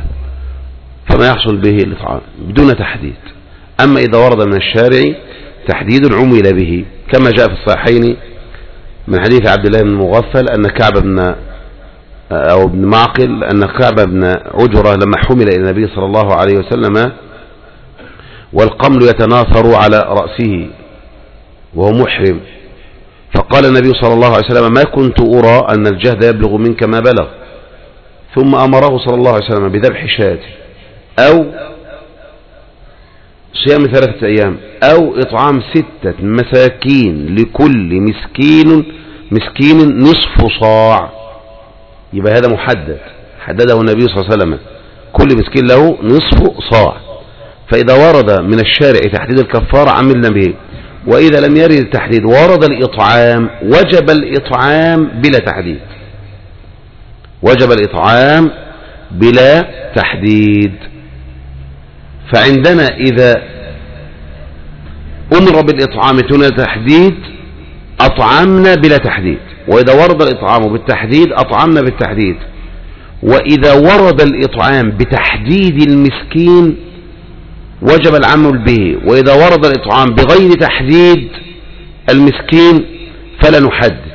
الإطعام بدون تحديد. أما إذا ورد من الشارع تحديد عمل به، كما جاء في الصحيحين من حديث عبد الله بن المغفل أن كعب بن معقل أن كعب بن عجرة لما حمل إلى النبي صلى الله عليه وسلم والقمل يتناثر على رأسه وهو محرم، فقال النبي صلى الله عليه وسلم: ما كنت أرى أن الجهد يبلغ منك ما بلغ. ثم أمره صلى الله عليه وسلم بذبح شاة أو صيام 3 أيام أو إطعام 6 مساكين لكل مسكين نصف صاع. يبقى هذا محدد، حدده النبي صلى الله عليه وسلم، كل مسكين له نصف صاع. فإذا ورد من الشارع تحديد الكفارة عملنا به، وإذا لم يرد التحديد ورد الإطعام، وجب الإطعام بلا تحديد. فعندنا إذا أمر بالإطعام دون تحديد أطعمنا بلا تحديد، وإذا ورد الإطعام بالتحديد أطعمنا بالتحديد. وإذا ورد الإطعام بتحديد المسكين وجب العمل به، وإذا ورد الإطعام بغير تحديد المسكين فلا نحدد.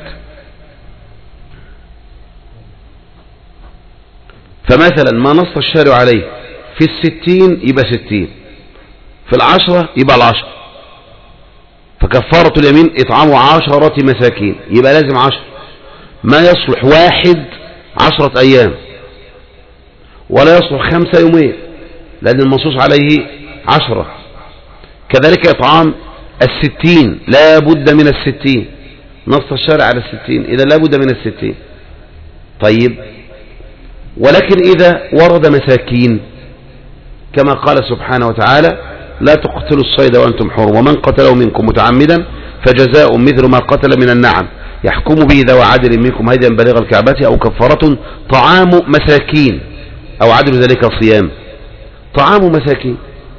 فمثلا ما نص الشارع عليه في 60 يبقى 60، في 10 يبقى 10. فكفارة اليمين إطعام 10 مساكين، يبقى لازم 10. ما يصلح 1 10 أيام، ولا يصلح 5 يومين، لأن المنصوص عليه 10. كذلك إطعام 60 لا بد من 60، نص الشارع على 60، إذا لا بد من 60. طيب، ولكن إذا ورد مساكين كما قال سبحانه وتعالى: لا تقتلوا الصيد وأنتم حرم، ومن قتله منكم متعمدا فجزاء مثل ما قتل من النعم يحكم به ذوى عدل منكم هديا بليغ الكعبة أو كفارة طعام مساكين أو عدل ذلك صيام. طعام مساكين.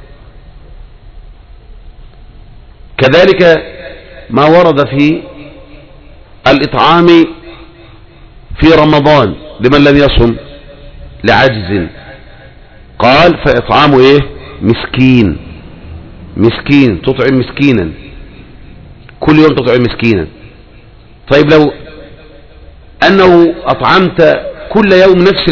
كذلك ما ورد في الإطعام في رمضان لمن لم يصم لعجز، قال فإطعام مسكين. مسكين، تطعم مسكينا، كل يوم تطعم مسكينا. طيب لو أنه أطعمت كل يوم نفس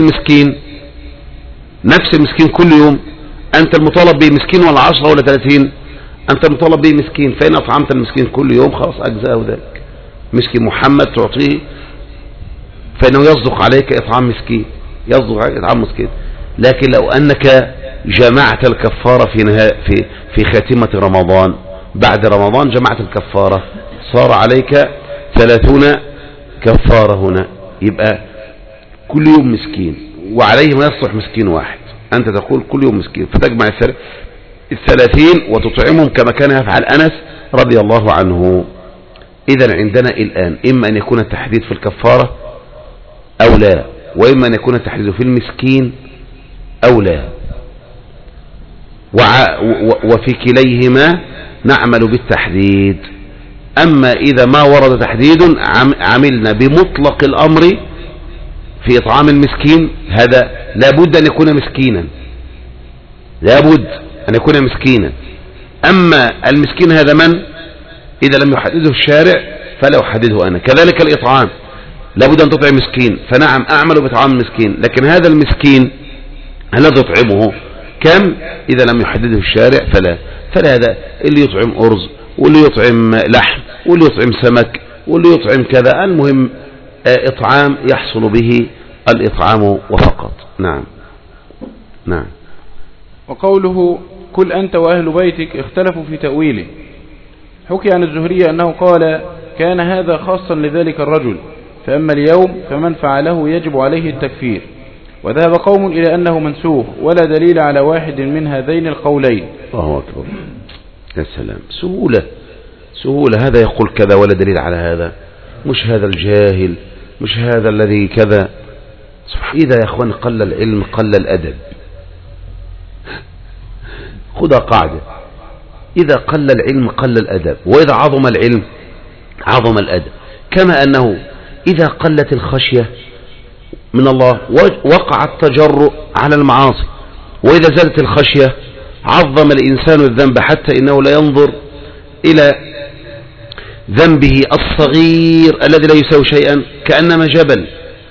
المسكين كل يوم، أنت المطالب به مسكين ولا 10 ولا 30؟ أنت المطالب به مسكين. فإن أطعمت المسكين كل يوم خلاص أجزاءه ذلك. مسكين محمد تعطيه، فإنه يصدق عليك إطعام مسكين، يصدق عليك إطعام مسكين. لكن لو أنك جمعت الكفارة في خاتمة رمضان، بعد رمضان جمعت الكفارة، صار عليك 30 كفارة هنا، يبقى كل يوم مسكين، وعليه ما يصلح مسكين واحد. أنت تقول كل يوم مسكين، فتجمع 30 وتطعمهم كما كان يفعل أنس رضي الله عنه. إذن عندنا الآن إما أن يكون التحديد في الكفارة أو لا، وإما أن يكون التحديد في المسكين أو لا، وفي كليهما نعمل بالتحديد. أما إذا ما ورد تحديد عملنا بمطلق الأمر في إطعام المسكين، هذا لابد أن يكون مسكينا، لابد أن يكون مسكينا. أما المسكين هذا من إذا لم يحدده الشارع فلا أحدده أنا. كذلك الإطعام لابد أن تطعم مسكين، فنعم أعمل بإطعام المسكين، لكن هذا المسكين هل تطعمه كم إذا لم يحدده الشارع؟ فلا هذا اللي يطعم أرز، واللي يطعم لحم، واللي يطعم سمك، واللي يطعم كذا، المهم إطعام يحصل به الإطعام وفقط. نعم. وقوله كل أنت وأهل بيتك اختلفوا في تأويله. حكي عن الزهري أنه قال كان هذا خاصا لذلك الرجل، فأما اليوم فمن فعله يجب عليه التكفير. وذهب قوم إلى أنه منسوخ، ولا دليل على واحد من هذين القولين. الله أكبر، يا سلام، سهولة. هذا يقول كذا ولا دليل على هذا، مش هذا الجاهل، مش هذا الذي كذا. إذا يا أخوان قل العلم قل الأدب. خذها قاعدة، إذا قل العلم قل الأدب، وإذا عظم العلم عظم الأدب. كما أنه إذا قلت الخشية من الله وقع التجرؤ على المعاصي، وإذا زالت الخشية عظم الإنسان الذنب، حتى إنه لا ينظر إلى ذنبه الصغير الذي لا يساوي شيئا كأنما جبل.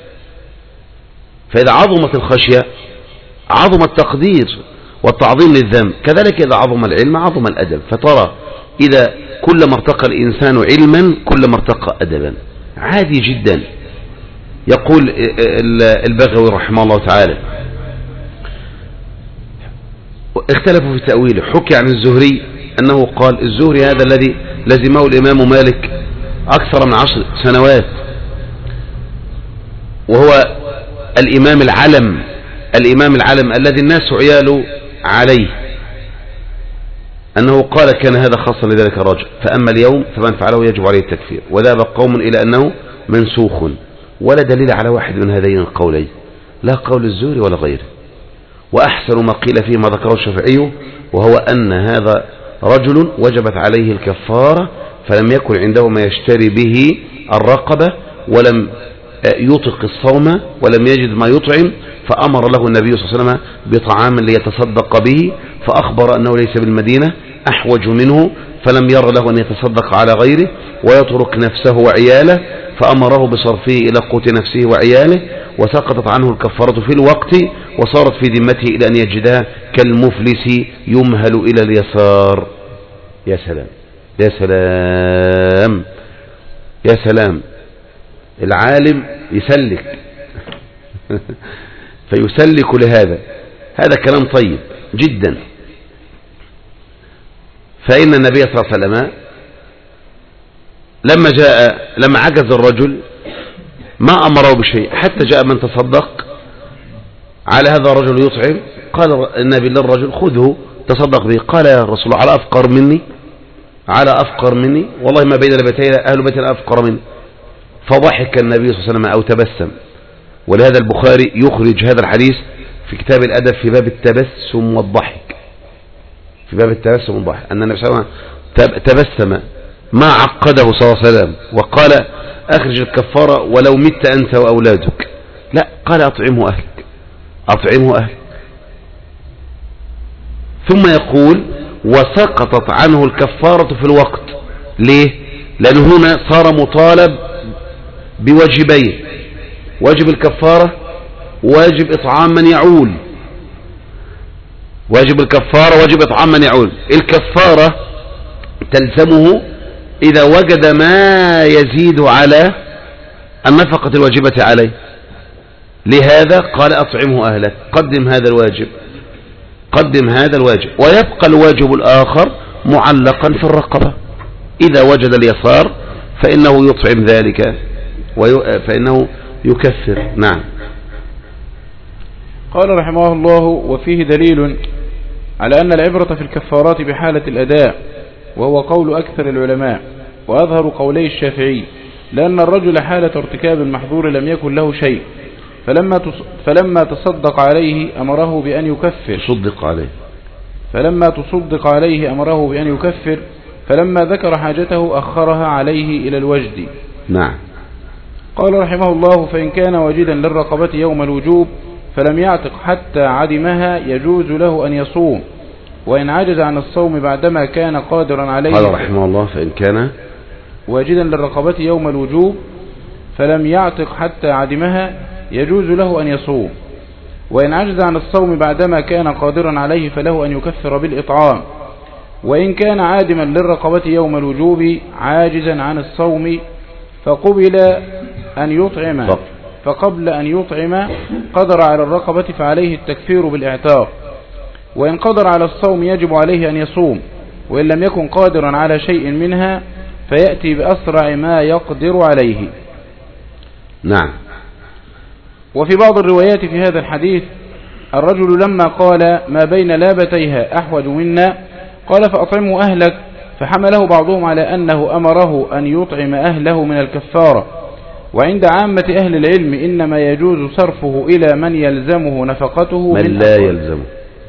فإذا عظمت الخشية عظم التقدير والتعظيم للذنب. كذلك إذا عظم العلم عظم الأدب. فترى إذا كلما ارتقى الإنسان علما كلما ارتقى أدبا، عادي جدا. يقول البغوي رحمه الله تعالى اختلفوا في تأويله. حكي عن الزهري أنه قال، الزهري هذا الذي لزمه الإمام مالك أكثر من 10 سنوات، وهو الإمام العلم الذي الناس عيال عليه، أنه قال كان هذا خاصا لذلك الرجل، فأما اليوم فمن فعله يجب عليه التكفير. وذهب قوم إلى أنه منسوخ، ولا دليل على واحد من هذين القولين، لا قول الزهري ولا غيره. وأحسن ما قيل فيه ما ذكره الشافعي، وهو أن هذا رجل وجبت عليه الكفارة، فلم يكن عنده ما يشتري به الرقبة، ولم يطق الصوم، ولم يجد ما يطعم، فأمر له النبي صلى الله عليه وسلم بطعام ليتصدق به، فأخبر أنه ليس بالمدينة، أحوج منه فلم ير له أن يتصدق على غيره ويترك نفسه وعياله، فأمره بصرفه إلى قوت نفسه وعياله، وسقطت عنه الكفارة في الوقت وصارت في ذمته إلى أن يجدها كالمفلس يمهل إلى اليسار. يا سلام يا سلام يا سلام، العالم يسلك فيسلك لهذا، هذا كلام طيب جدا. فإن النبي صلى الله عليه وسلم لما عجز الرجل ما أمره بشيء حتى جاء من تصدق على هذا الرجل يطعم، قال النبي للرجل خذه تصدق به، قال يا رسول الله على أفقر مني، على أفقر مني، والله ما بين لبتين أهل بيتنا أفقر مني. فضحك النبي صلى الله عليه وسلم أو تبسم. ولهذا البخاري يخرج هذا الحديث في كتاب الأدب في باب التبسم والضحك، في باب التبسم والضحك، أن النبي صلى الله عليه وسلم تبسم ما عقده صلى الله عليه وسلم وقال أخرج الكفارة ولو مت أنت وأولادك، لا، قال أطعمه أهلك، أطعمه أهلك. ثم يقول وسقطت عنه الكفارة في الوقت. ليه؟ لأنه هنا صار مطالب بواجبين، واجب الكفارة واجب إطعام من يعول. واجب الكفارة واجب إطعام من يعول. الكفارة تلزمه إذا وجد ما يزيد على النفقة الواجبة عليه، لهذا قال أطعمه أهلك، قدم هذا الواجب، قدم هذا الواجب، ويبقى الواجب الآخر معلقا في الرقبة، إذا وجد اليسار فإنه يطعم ذلك فإنه يكفر. نعم. قال رحمه الله وفيه دليل على أن العبرة في الكفارات بحالة الأداء، وهو قول أكثر العلماء وأظهر قولي الشافعي، لأن الرجل حالة ارتكاب المحظور لم يكن له شيء، فلما تصدق عليه أمره بأن يكفر، فلما تصدق عليه أمره بأن يكفر، فلما ذكر حاجته أخرها عليه إلى الوجد. نعم. قال رحمه الله فإن كان واجدا للرقبة يوم الوجوب فلم يعتق حتى عدمها يجوز له أن يصوم، وإن عجز عن الصوم بعدما كان قادرا عليه. قال رحمه الله فإن كان واجدا للرقبة يوم الوجوب فلم يعتق حتى عدمها يجوز له أن يصوم، وإن عجز عن الصوم بعدما كان قادرا عليه فله أن يكفر بالإطعام، وإن كان عادما للرقبة يوم الوجوب عاجزا عن الصوم فقبل أن يطعم، فقبل أن يطعم قدر على الرقبة فعليه التكفير بالإعتاق، وإن قدر على الصوم يجب عليه أن يصوم، وإن لم يكن قادرا على شيء منها فيأتي بأسرع ما يقدر عليه. نعم. وفي بعض الروايات في هذا الحديث الرجل لما قال ما بين لابتيها أحوج منا قال فأطعمه أهلك، فحمله بعضهم على أنه أمره أن يطعم أهله من الكفارة. وعند عامة أهل العلم إنما يجوز صرفه إلى من يلزمه نفقته من لا يلزمه.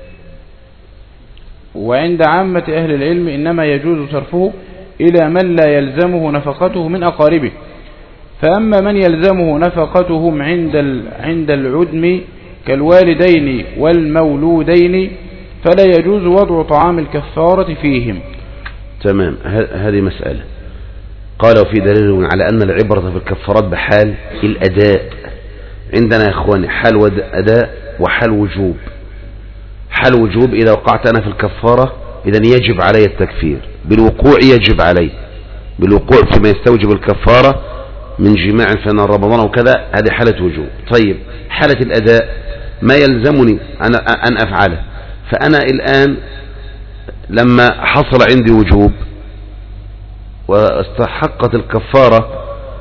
وعند عامة أهل العلم إنما يجوز صرفه إلى من لا يلزمه نفقته من أقاربه، فأما من يلزمه نفقتهم عند العدم كالوالدين والمولودين فلا يجوز وضع طعام الكفارة فيهم. تمام. هذه مسألة. قال وفي دليل على أن العبرة في الكفارات بحال الأداء. عندنا يا إخواني حال أداء وحال وجوب. حال وجوب إذا وقعت أنا في الكفارة إذن يجب علي التكفير بالوقوع، يجب علي بالوقوع فيما يستوجب الكفارة من جماع في نهار رمضان وكذا، هذه حالة وجوب. طيب حالة الأداء ما يلزمني أن أفعله، فأنا الآن لما حصل عندي وجوب واستحقت الكفارة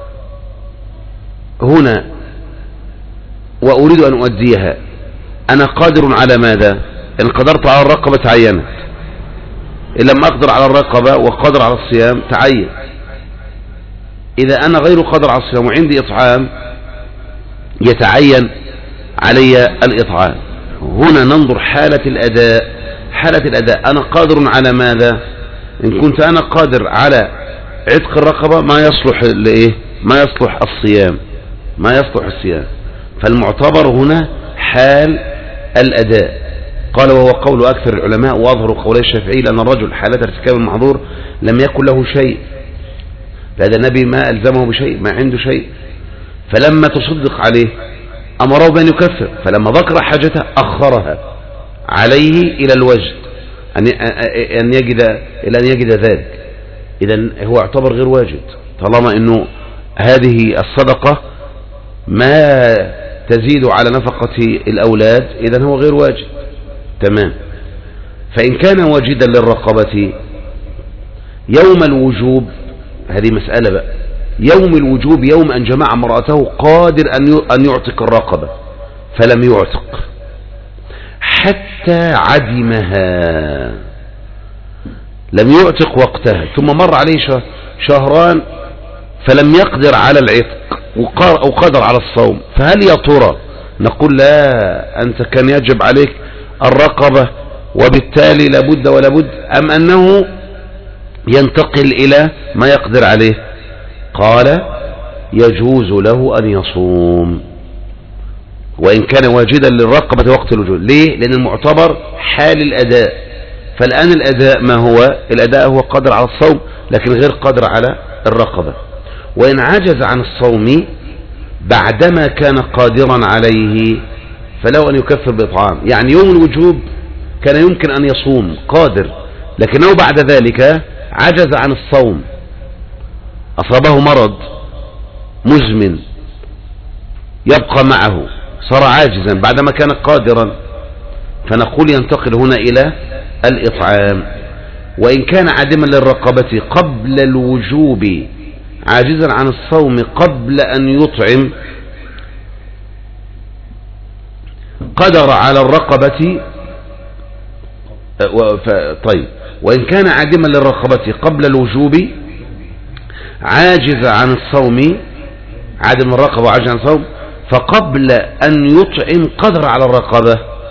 هنا وأريد أن أؤديها، أنا قادر على ماذا؟ إن قدرت على الرقبة تعينت، إن لم أقدر على الرقبة وقدر على الصيام تعين. إذا أنا غير قادر على الصيام وعندي إطعام يتعين علي الإطعام. هنا ننظر حالة الأداء. حالة الأداء أنا قادر على ماذا؟ إن كنت أنا قادر على عتق الرقبة ما يصلح لإيه؟ ما يصلح الصيام، ما يصلح الصيام. فالمعتبر هنا حال الأداء. قال وهو قول أكثر العلماء وأظهر قولي الشافعي لأن الرجل حالة ارتكاب المحظور لم يكن له شيء، فهذا النبي ما ألزمه بشيء، ما عنده شيء، فلما تصدق عليه أمره بأن يكفر، فلما ذكر حاجته أخرها عليه إلى الوجد أن يجد ذلك. إذن هو اعتبر غير واجد طالما أنه هذه الصدقة ما تزيد على نفقة الأولاد، إذن هو غير واجد. تمام. فإن كان واجدا للرقبة يوم الوجوب، هذه مسألة بقى، يوم الوجوب يوم أن جمع امرأته قادر أن يعتق الرقبة فلم يعتق حتى عدمها، لم يعتق وقتها، ثم مر عليه شهران فلم يقدر على العتق وقدر على الصوم، فهل يا ترى نقول لا أنت كان يجب عليك الرقبة وبالتالي لابد ولا بد، أم أنه ينتقل إلى ما يقدر عليه؟ قال يجوز له أن يصوم وإن كان واجدا للرقبة وقت الوجود. ليه؟ لأن المعتبر حال الأداء، فالآن الأداء ما هو؟ الأداء هو قادر على الصوم لكن غير قادر على الرقبة. وإن عجز عن الصوم بعدما كان قادرا عليه فله أن يكفر بإطعام. يعني يوم الوجوب كان يمكن أن يصوم قادر، لكنه بعد ذلك عجز عن الصوم، أصابه مرض مزمن يبقى معه، صار عاجزا بعدما كان قادرا، فنقول ينتقل هنا إلى الإطعام. وإن كان عادما للرقبة قبل الوجوب عاجزا عن الصوم قبل أن يطعم قدر على الرقبة. طيب، وإن كان عادما للرقبة قبل الوجوب عاجز عن الصوم، عادم الرقبة وعاجز عن الصوم، فقبل أن يطعم قدر على الرقبة.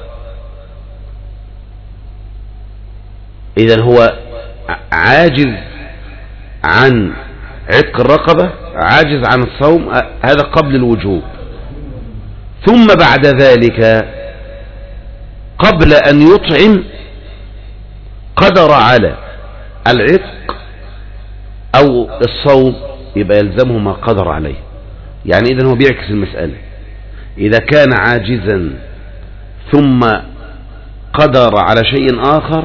إذن هو عاجز عن عتق الرقبة، عاجز عن الصوم، هذا قبل الوجوب. ثم بعد ذلك قبل أن يطعم قدر على العتق أو الصوم، يبقى يلزمه ما قدر عليه. يعني إذن هو بيعكس المسألة، إذا كان عاجزا ثم قدر على شيء آخر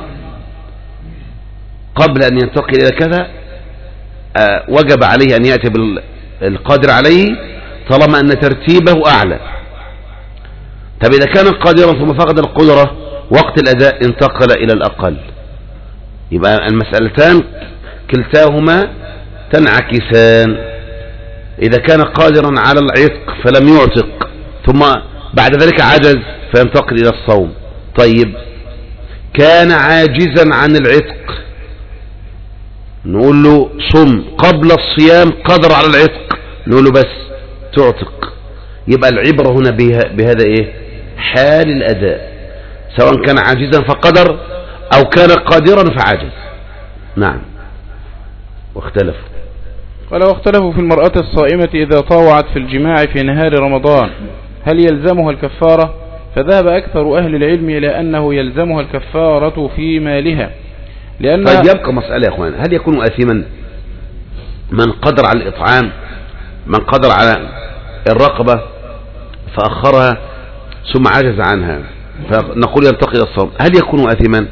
قبل أن ينتقل إلى كذا وجب عليه أن يأتي بالقادر عليه طالما أن ترتيبه أعلى. طب إذا كان قادرا ثم فقد القدرة وقت الأداء انتقل إلى الأقل، يبقى المسألتان كلتاهما تنعكسان. إذا كان قادرا على العتق فلم يعتق ثم بعد ذلك عجز فينتقل إلى الصوم. طيب، كان عاجزا عن العتق نقول له صم، قبل الصيام قدر على العتق نقول له بس تعتق. يبقى العبرة هنا بهذا ايه؟ حال الأداء، سواء كان عاجزا فقدر أو كان قادرا فعجز. نعم. واختلفوا، قال واختلفوا في المرأة الصائمة إذا طاوعت في الجماع في نهار رمضان هل يلزمها الكفارة؟ فذهب أكثر أهل العلم إلى أنه يلزمها الكفارة في مالها، لأن طيب يبقى مسألة يا أخوان، هل يكون آثما من قدر على الإطعام، من قدر على الرقبة فأخرها ثم عجز عنها فنقول يلتقي الصوم، هل يكون آثما؟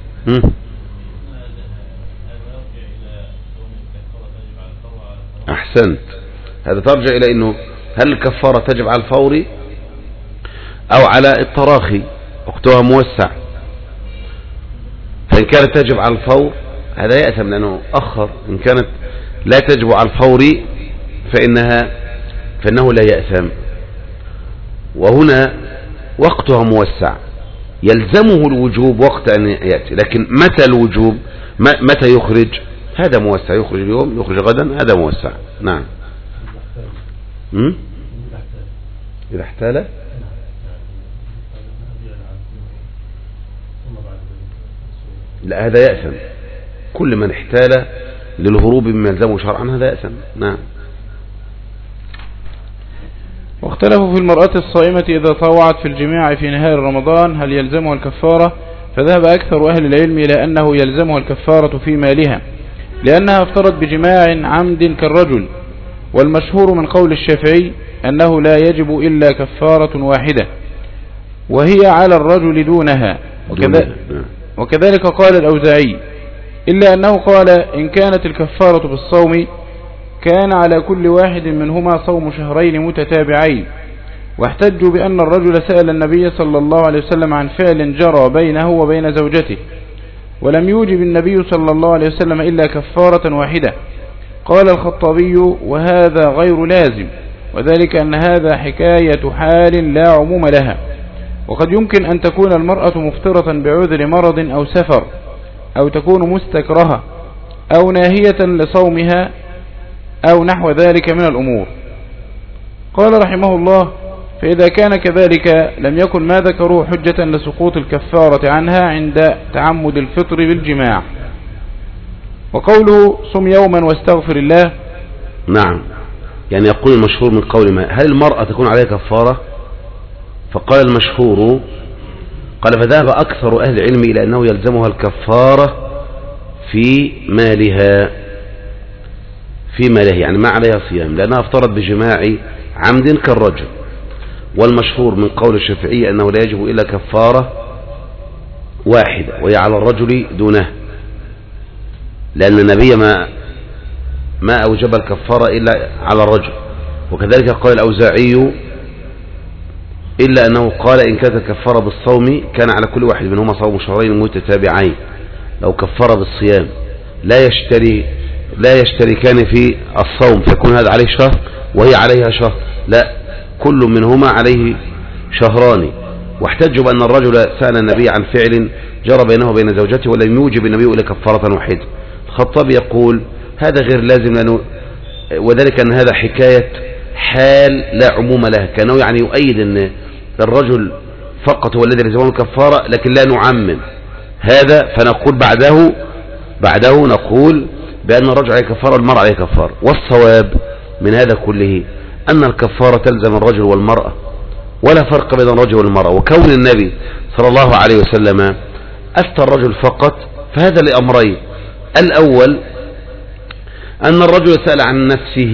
أحسنت، هذا ترجع إلى أنه هل الكفارة تجب على الفور أو على التراخي وقتها موسع. فإن كانت تجب على الفور هذا يأثم لأنه أخر، إن كانت لا تجب على الفور فإنه لا يأثم. وهنا وقتها موسع يلزمه الوجوب وقت أن يأتي، لكن متى الوجوب؟ متى يخرج؟ هذا موسع، يخرج اليوم يخرج غدا، هذا موسع. نعم. إذا احتال لا هذا يأثم، كل من احتال للهروب مما يلزمه شرعا هذا يأثم. نعم. واختلفوا في المرأة الصائمة إذا طوعت في الجماع في نهار رمضان هل يلزمها الكفارة، فذهب أكثر أهل العلم إلى أنه يلزمها الكفارة في مالها لأنها افترت بجماع عمد كالرجل، والمشهور من قول الشافعي أنه لا يجب إلا كفارة واحدة وهي على الرجل دونها، وكذلك قال الأوزاعي، إلا أنه قال إن كانت الكفارة بالصوم كان على كل واحد منهما صوم شهرين متتابعين، واحتجوا بأن الرجل سأل النبي صلى الله عليه وسلم عن فعل جرى بينه وبين زوجته ولم يوجب النبي صلى الله عليه وسلم إلا كفارة واحدة. قال الخطابي وهذا غير لازم، وذلك أن هذا حكاية حال لا عموم لها، وقد يمكن أن تكون المرأة مفطرة بعذر مرض أو سفر، أو تكون مستكرهة أو ناهية لصومها أو نحو ذلك من الأمور. قال رحمه الله فإذا كان كذلك لم يكن ما ذكروه حجة لسقوط الكفارة عنها عند تعمد الفطر بالجماع. وقوله صم يوما واستغفر الله، نعم، يعني يقول المشهور من قول ما هل المرأة تكون عليها كفارة؟ فقال المشهور قال فذهب أكثر أهل العلم إلى أنه يلزمها الكفارة في مالها يعني ما عليها صيام لأنها افترت بجماع عمد كالرجل، والمشهور من قول الشافعي أنه لا يجب إلا كفارة واحدة وهي على الرجل دونه، لأن النبي ما أوجب الكفارة إلا على الرجل. وكذلك قال الأوزاعي إلا أنه قال إن كانت الكفارة بالصوم كان على كل واحد منهما صوم شهرين متتابعين، لو كفر بالصيام لا يشتركان في الصوم فيكون هذا عليه شهر وهي عليها شهر، لا، كل منهما عليه شهران. واحتجوا بأن الرجل سأل النبي عن فعل جرى بينه وبين زوجته ولم يوجب النبي إلا كفارة واحدة. الخطابي يقول هذا غير لازم لأنه وذلك أن هذا حكاية حال لا عموم لها، كانه يعني يؤيد أن الرجل فقط هو الذي يلزمه الكفارة لكن لا نعمم هذا، فنقول بعده نقول بأن الرجل عليه كفارة والمرأة عليه كفارة. والصواب من هذا كله أن الكفارة تلزم الرجل والمرأة ولا فرق بين الرجل والمرأة، وكون النبي صلى الله عليه وسلم أفتى الرجل فقط فهذا لأمرين: الأول أن الرجل سأل عن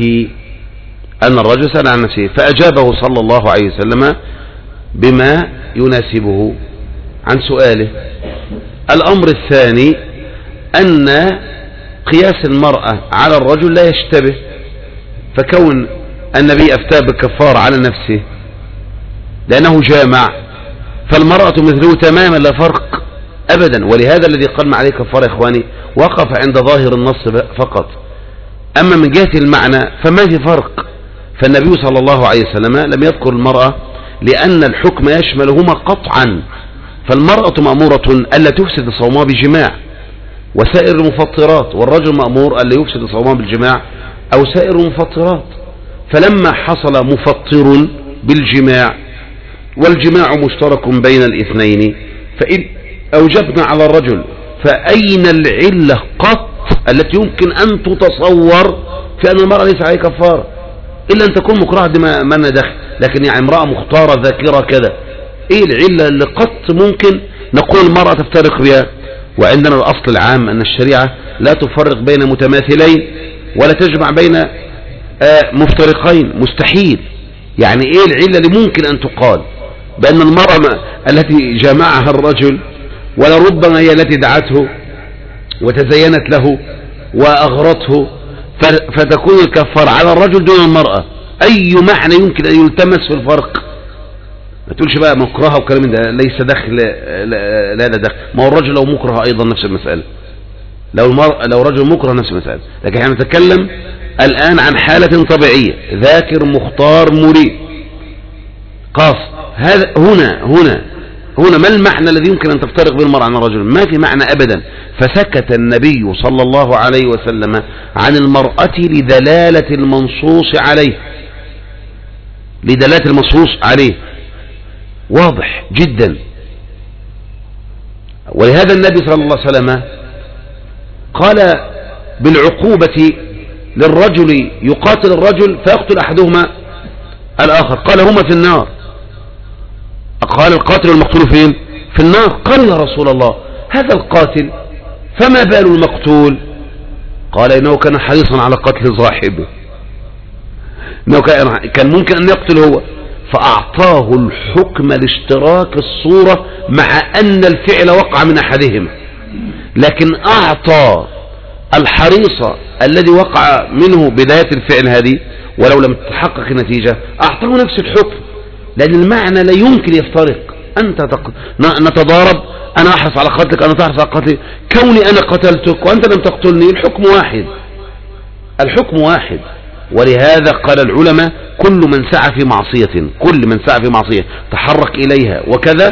نفسه فأجابه صلى الله عليه وسلم بما يناسبه عن سؤاله. الأمر الثاني أن قياس المرأة على الرجل لا يشتبه، فكون النبي أفتى بالكفارة على نفسه لأنه جامع فالمرأة مثله تماما لا فرق أبدا، ولهذا الذي قال ما عليه كفارة يا إخواني وقف عند ظاهر النص فقط، أما من جهة المعنى فما في فرق. فالنبي صلى الله عليه وسلم لم يذكر المرأة لأن الحكم يشملهما قطعا، فالمرأة مأمورة ألا تفسد صومها بجماع وسائر المفطرات، والرجل مأمور ألا يفسد صومها بالجماع أو سائر المفطرات. فلما حصل مفطر بالجماع والجماع مشترك بين الاثنين فإن أوجبنا على الرجل فأين العلة قط التي يمكن أن تتصور في أن المرأة ليس عليها كفارة إلا أن تكون مكرهة دي ما دخل، لكن يعني امرأة مختارة ذاكرة كذا، إيه العلة اللي قط ممكن نقول المرأة تفترق بها؟ وعندنا الأصل العام أن الشريعة لا تفرق بين متماثلين ولا تجمع بين مفترقين، مستحيل. يعني إيه العلة اللي ممكن أن تقال بأن المرأة التي جمعها الرجل ولربما هي التي دعته وتزينت له وأغرته فتكون الكفارة على الرجل دون المرأة؟ أي معنى يمكن أن يلتمس في الفرق؟ ما تقولش بقى مكرهة وكلام ده ليس دخل، لا دخل، ما هو الرجل لو مكره أيضا نفس المسألة، لو رجل مكره نفس المسألة، لكن احنا نتكلم الآن عن حالة طبيعية، ذاكر مختار مريد قاص. هذا هنا ما المعنى الذي يمكن أن تفترق بين المرأة عن الرجل؟ ما في معنى أبدا. فسكت النبي صلى الله عليه وسلم عن المرأة لدلالة المنصوص عليه، واضح جدا. ولهذا النبي صلى الله عليه وسلم قال بالعقوبة للرجل يقاتل الرجل فيقتل أحدهما الآخر قال هما في النار. قال القاتل والمقتول فين؟ في النار. قال يا رسول الله هذا القاتل فما بال المقتول؟ قال إنه كان حريصا على قتل صاحبه، إنه كان ممكن أن يقتل هو، فأعطاه الحكم لاشتراك الصورة مع أن الفعل وقع من أحدهما، لكن أعطى الحريص الذي وقع منه بداية الفعل هذه ولو لم تتحقق نتيجة أعطاه نفس الحكم، لأن المعنى لا يمكن يفترق. أنت نتضارب، أنا أحرص على قتلك، أنا تحرص على قتلي، كوني أنا قتلتك وأنت لم تقتلني، الحكم واحد، الحكم واحد. ولهذا قال العلماء كل من سعى في معصية، كل من سعى في معصية تحرك إليها وكذا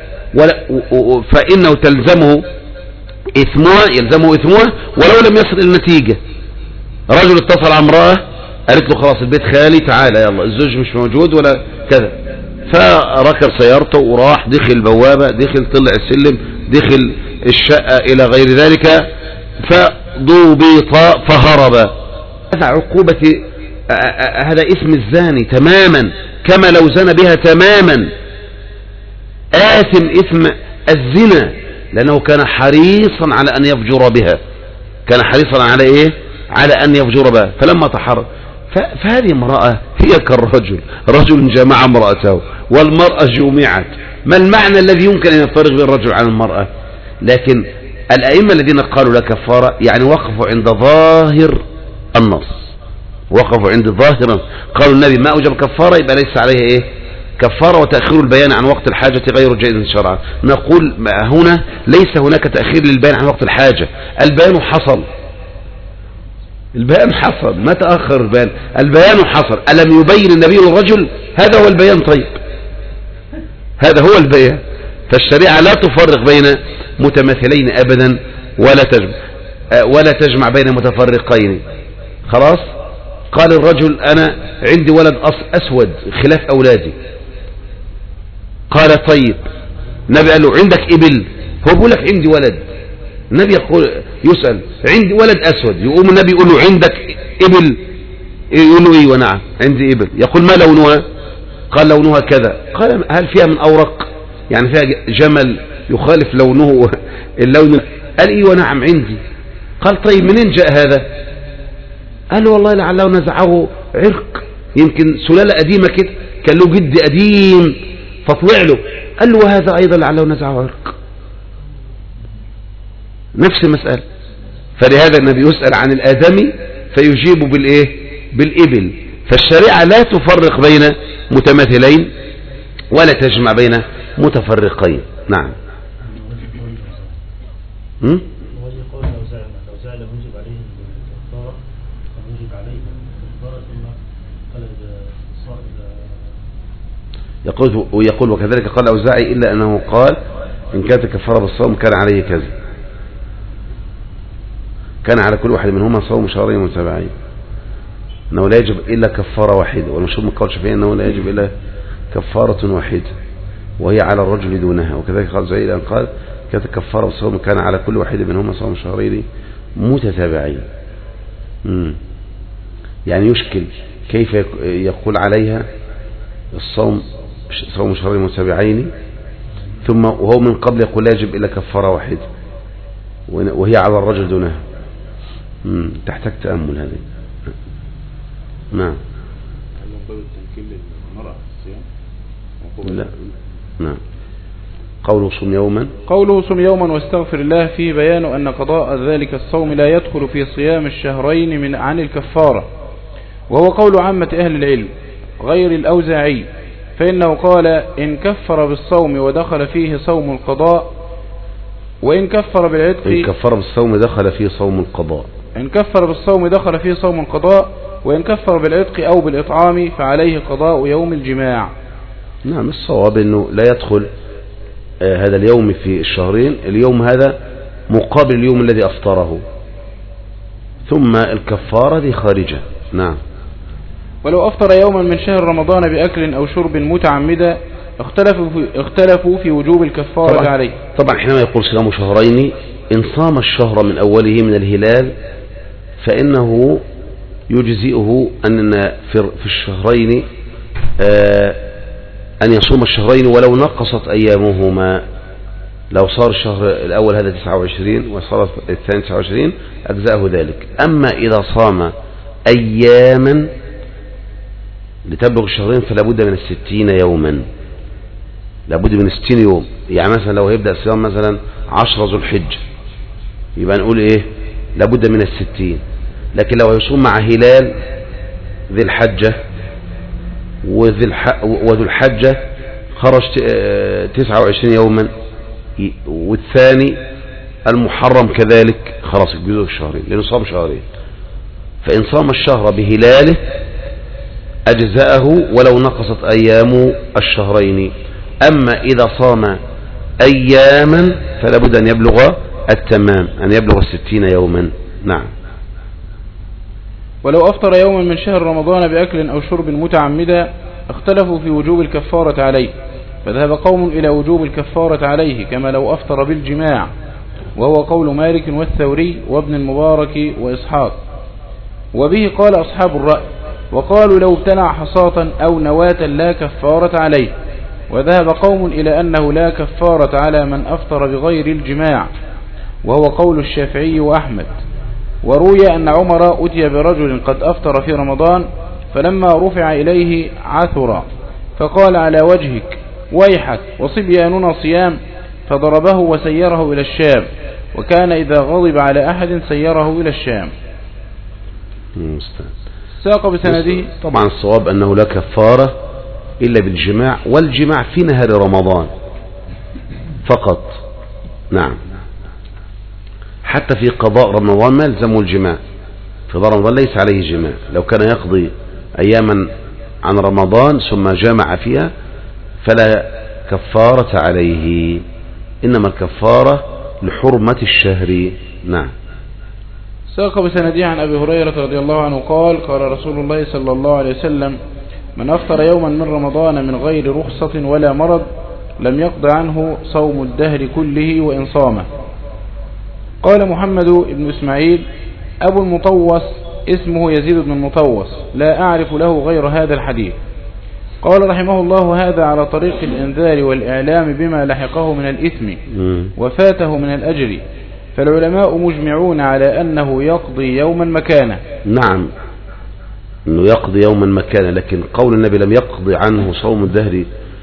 فإنه تلزمه إثمها، يلزمه إثمها ولو لم يصل إلى النتيجة. رجل اتصل على امرأة قالت له خلاص البيت خالي تعالى يلا، الزوج مش موجود ولا كذا، فركب سيارته وراح، دخل البوابة، دخل طلع السلم، دخل الشقة إلى غير ذلك، فضبط فهرب. هذا عقوبة، هذا اسم الزاني تماما كما لو زنى بها تماما، آثم اسم الزنا لأنه كان حريصا على أن يفجر بها، كان حريصا على إيه؟ على أن يفجر بها. فلما تحرر فهذه امرأة هي كالرجل، رجل جمع امرأته والمرأة جمعت، ما المعنى الذي يمكن أن يفترق بين الرجل عن المرأة؟ لكن الأئمة الذين قالوا لا كفارة يعني وقفوا عند ظاهر النص، وقفوا عند ظاهر، قالوا النبي ما أوجب كفارة يبقى ليس عليه إيه؟ كفارة، وتأخير البيان عن وقت الحاجة غير جائز شرعا. نقول هنا ليس هناك تأخير للبيان عن وقت الحاجة، البيان حصل، البيان حصل، ما تأخر البيان، البيان حصل. ألم يبين النبي للرجل؟ هذا هو البيان. طيب هذا هو البيان. فالشريعة لا تفرق بين متماثلين أبدا ولا تجمع بين متفرقين. خلاص. قال الرجل أنا عندي ولد أسود خلاف أولادي. قال طيب، النبي قال له عندك إبل؟ هو بيقول لك عندي ولد. النبي يسأل عندي ولد أسود، يقوم النبي يقول له عندك إبل؟ يقول له إيوه نعم عندي إبل. يقول ما لونها؟ قال لونها كذا. قال هل فيها من أورق؟ يعني فيها جمل يخالف لونه اللون؟ قال إيوه نعم عندي. قال طيب منين جاء هذا؟ قال له والله لعله نزعه عرق، يمكن سلالة قديمة كده، كان له جد قديم فطلع له. قال له وهذا أيضا لعله نزعه عرق، نفس المسألة. فلهذا النبي يسأل عن الآدمي فيجيب بالإيه؟ بالإبل. فالشريعة لا تفرق بين متماثلين ولا تجمع بين متفرقين. نعم. يقول وكذلك قال الأوزاعي إلا أنه قال إن كانت كفارة بالصوم كان عليه كذا، كان على كل واحد منهما صوم شهرين متابعين، أنه لا يجب إلا كفارة واحدة، والمشهور من قول الشافعي أنه لا يجب إلا كفارة واحدة وهي على الرجل دونها. وكذلك قال زي أن قال كانت كفارة بالصوم كان على كل واحد منهما صوم شهرين متتابعين. يعني يشكل كيف يقول عليها الصوم صوم شهرين متتابعين ثم وهو من قبل يقول لا يجب إلا كفارة واحدة وهي على الرجل دونها. تحتاج تأمل هذه. نعم. لا. نعم. قوله صم يوما، قوله صم يوما واستغفر الله فيه بيان أن قضاء ذلك الصوم لا يدخل في صيام الشهرين عن الكفارة، وهو قول عامة أهل العلم غير الأوزاعي، فإنه قال إن كفر بالصوم ودخل فيه صوم القضاء، وإن كفر بالعتق، إن كفر بالصوم دخل فيه صوم القضاء، إن كفر بالصوم دخل فيه صوم القضاء، وإن كفر بالعتق أو بالإطعام فعليه قضاء يوم الجماع. نعم. الصواب أنه لا يدخل هذا اليوم في الشهرين، اليوم هذا مقابل اليوم الذي أفطره، ثم الكفارة دي خارجة. نعم. ولو أفطر يوما من شهر رمضان بأكل أو شرب متعمدا اختلفوا في وجوب الكفارة عليه. طبعا حينما يقول صيام شهرين، إن صام الشهر من أوله من الهلال فإنه يجزئه أن في الشهرين أن يصوم الشهرين ولو نقصت أيامهما. لو صار الشهر الأول هذا 29 وصار الثاني 29 أجزأه ذلك. أما إذا صام أياما لتبلغ الشهرين فلا بد من 60 يوما، لابد من 60 يوم. يعني مثلا لو هيبدأ الصيام مثلا 10 ذو الحجة يبقى نقول ايه لابد من 60. لكن لو هيصوم مع هلال ذي الحجة وذو الحجة خرج 29 يوما، والثاني المحرم كذلك خلاص يجوزه الشهرين لأنه صام شهرين. فإن صام الشهر بهلاله أجزأه ولو نقصت أيام الشهرين. أما إذا صام أياما فلا بد أن يبلغ التمام، أن يبلغ 60 يوما. نعم. ولو أفطر يوما من شهر رمضان بأكل أو شرب متعمدا اختلفوا في وجوب الكفارة عليه، فذهب قوم إلى وجوب الكفارة عليه كما لو أفطر بالجماع، وهو قول مالك والثوري وابن المبارك وإسحاق، وبه قال أصحاب الرأي، وقالوا لو ابتلع حصاة أو نواة لا كفارة عليه. وذهب قوم إلى أنه لا كفارة على من أفطر بغير الجماع، وهو قول الشافعي وأحمد. وروي أن عمر أتي برجل قد أفطر في رمضان فلما رفع إليه عثر فقال على وجهك ويحك وصبياننا صيام، فضربه وسيره إلى الشام، وكان إذا غضب على أحد سيره إلى الشام. ساق بسنده. طبعا الصواب أنه لا كفارة إلا بالجماع، والجماع في نهار رمضان فقط. نعم. حتى في قضاء رمضان ما يلزمه الجماع، في قضاء رمضان ليس عليه جماع. لو كان يقضي أياما عن رمضان ثم جامع فيها فلا كفارة عليه، إنما الكفارة لحرمة الشهر. نعم. ساق بسنده عن أبي هريرة رضي الله عنه قال قال رسول الله صلى الله عليه وسلم: من أفطر يوما من رمضان من غير رخصة ولا مرض لم يقض عنه صوم الدهر كله وإن صامه. قال محمد بن إسماعيل: أبو المطوس اسمه يزيد بن المطوس، لا أعرف له غير هذا الحديث. قال رحمه الله: هذا على طريق الإنذار والإعلام بما لحقه من الإثم وفاته من الأجر، فالعلماء مجمعون على أنه يقضي يوما مكانه. نعم، أنه يقضي يوما مكانه، لكن قول النبي لم يقضي عنه صوم الدهر،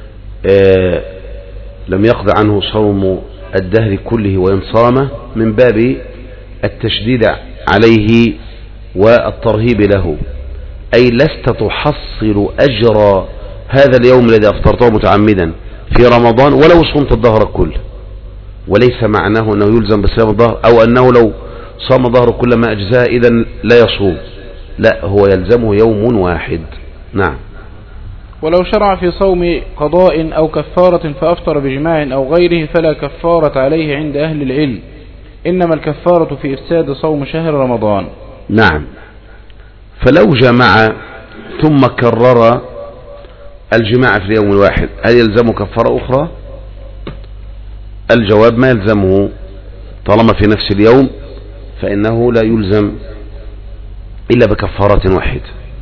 لم يقضي عنه صوم الدهر كله وإن صامه، من باب التشديد عليه والترهيب له، أي لست تحصل أجر هذا اليوم الذي أفطرته متعمدا في رمضان ولو صمت الظهر كله. وليس معناه أنه يلزم بصيام الظهر، أو أنه لو صام الظهر كل ما أجزاء إذن لا يصوم، لا، هو يلزمه يوم واحد. نعم. ولو شرع في صوم قضاء أو كفارة فأفطر بجماع أو غيره فلا كفارة عليه عند أهل العلم، إنما الكفارة في إفساد صوم شهر رمضان. نعم. فلو جمع ثم كرر الجماع في اليوم الواحد هل يلزمه كفارة أخرى؟ الجواب: ما يلزمه، طالما في نفس اليوم فإنه لا يلزم إلا بكفارة واحدة.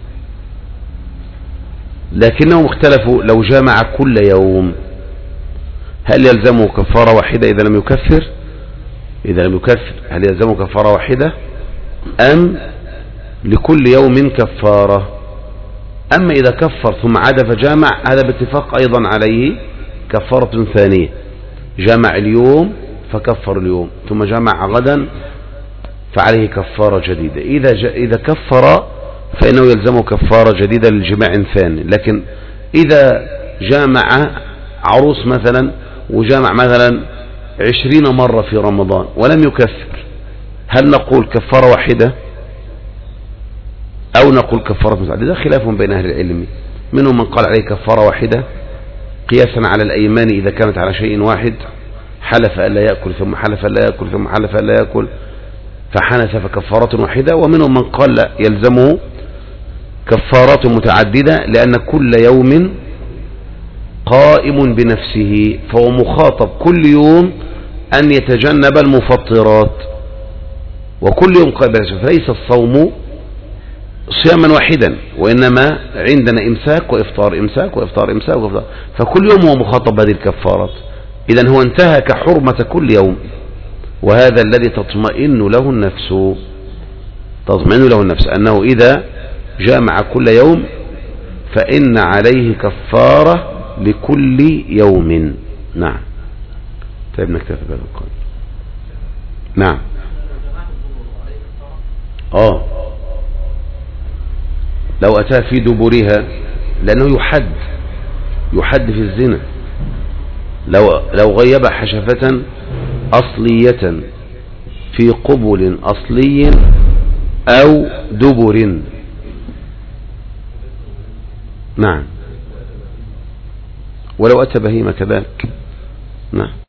لكنهم اختلفوا: لو جامع كل يوم هل يلزمه كفارة واحدة إذا لم يكفر؟ إذا لم يكفر هل يلزمه كفارة واحدة أم لكل يوم كفارة؟ أما إذا كفر ثم عاد فجامع هذا باتفاق أيضا عليه كفارة ثانية، جامع اليوم فكفر اليوم، ثم جامع غدا فعليه كفارة جديدة. إذا كفر فإنه يلزمه كفارة جديدة للجماع ثاني. لكن إذا جامع عروس مثلا وجامع مثلا 20 مرة في رمضان ولم يكفر، هل نقول كفارة واحدة أو نقول كفارة متعددة؟ خلاف بين أهل العلم، منهم من قال عليه كفارة واحدة قياسا على الأيمان إذا كانت على شيء واحد، حلف ألا يأكل ثم حلف ألا يأكل ثم حلف ألا يأكل فحنث فكفارة واحدة، ومنهم من قال لا، يلزمه كفارات متعددة لأن كل يوم قائم بنفسه، فهو مخاطب كل يوم أن يتجنب المفطرات، وكل يوم قائم بنفسه، فليس الصوم صياما واحدا، وإنما عندنا إمساك وإفطار، إمساك وإفطار، إمساك وإفطار، فكل يوم هو مخاطب بهذه الكفارات. إذن هو انتهك حرمة كل يوم، وهذا الذي تطمئن له النفس، تطمئن له النفس أنه إذا جامع كل يوم فإن عليه كفارة لكل يوم. نعم. طيب نكتفي بهذا القول. نعم. لو أتى في دبرها، لأنه يحد في الزنا. لو غيب حشفة أصلية في قبل أصلي أو دبر. نعم. ولو أتى بهيمة كذلك. نعم.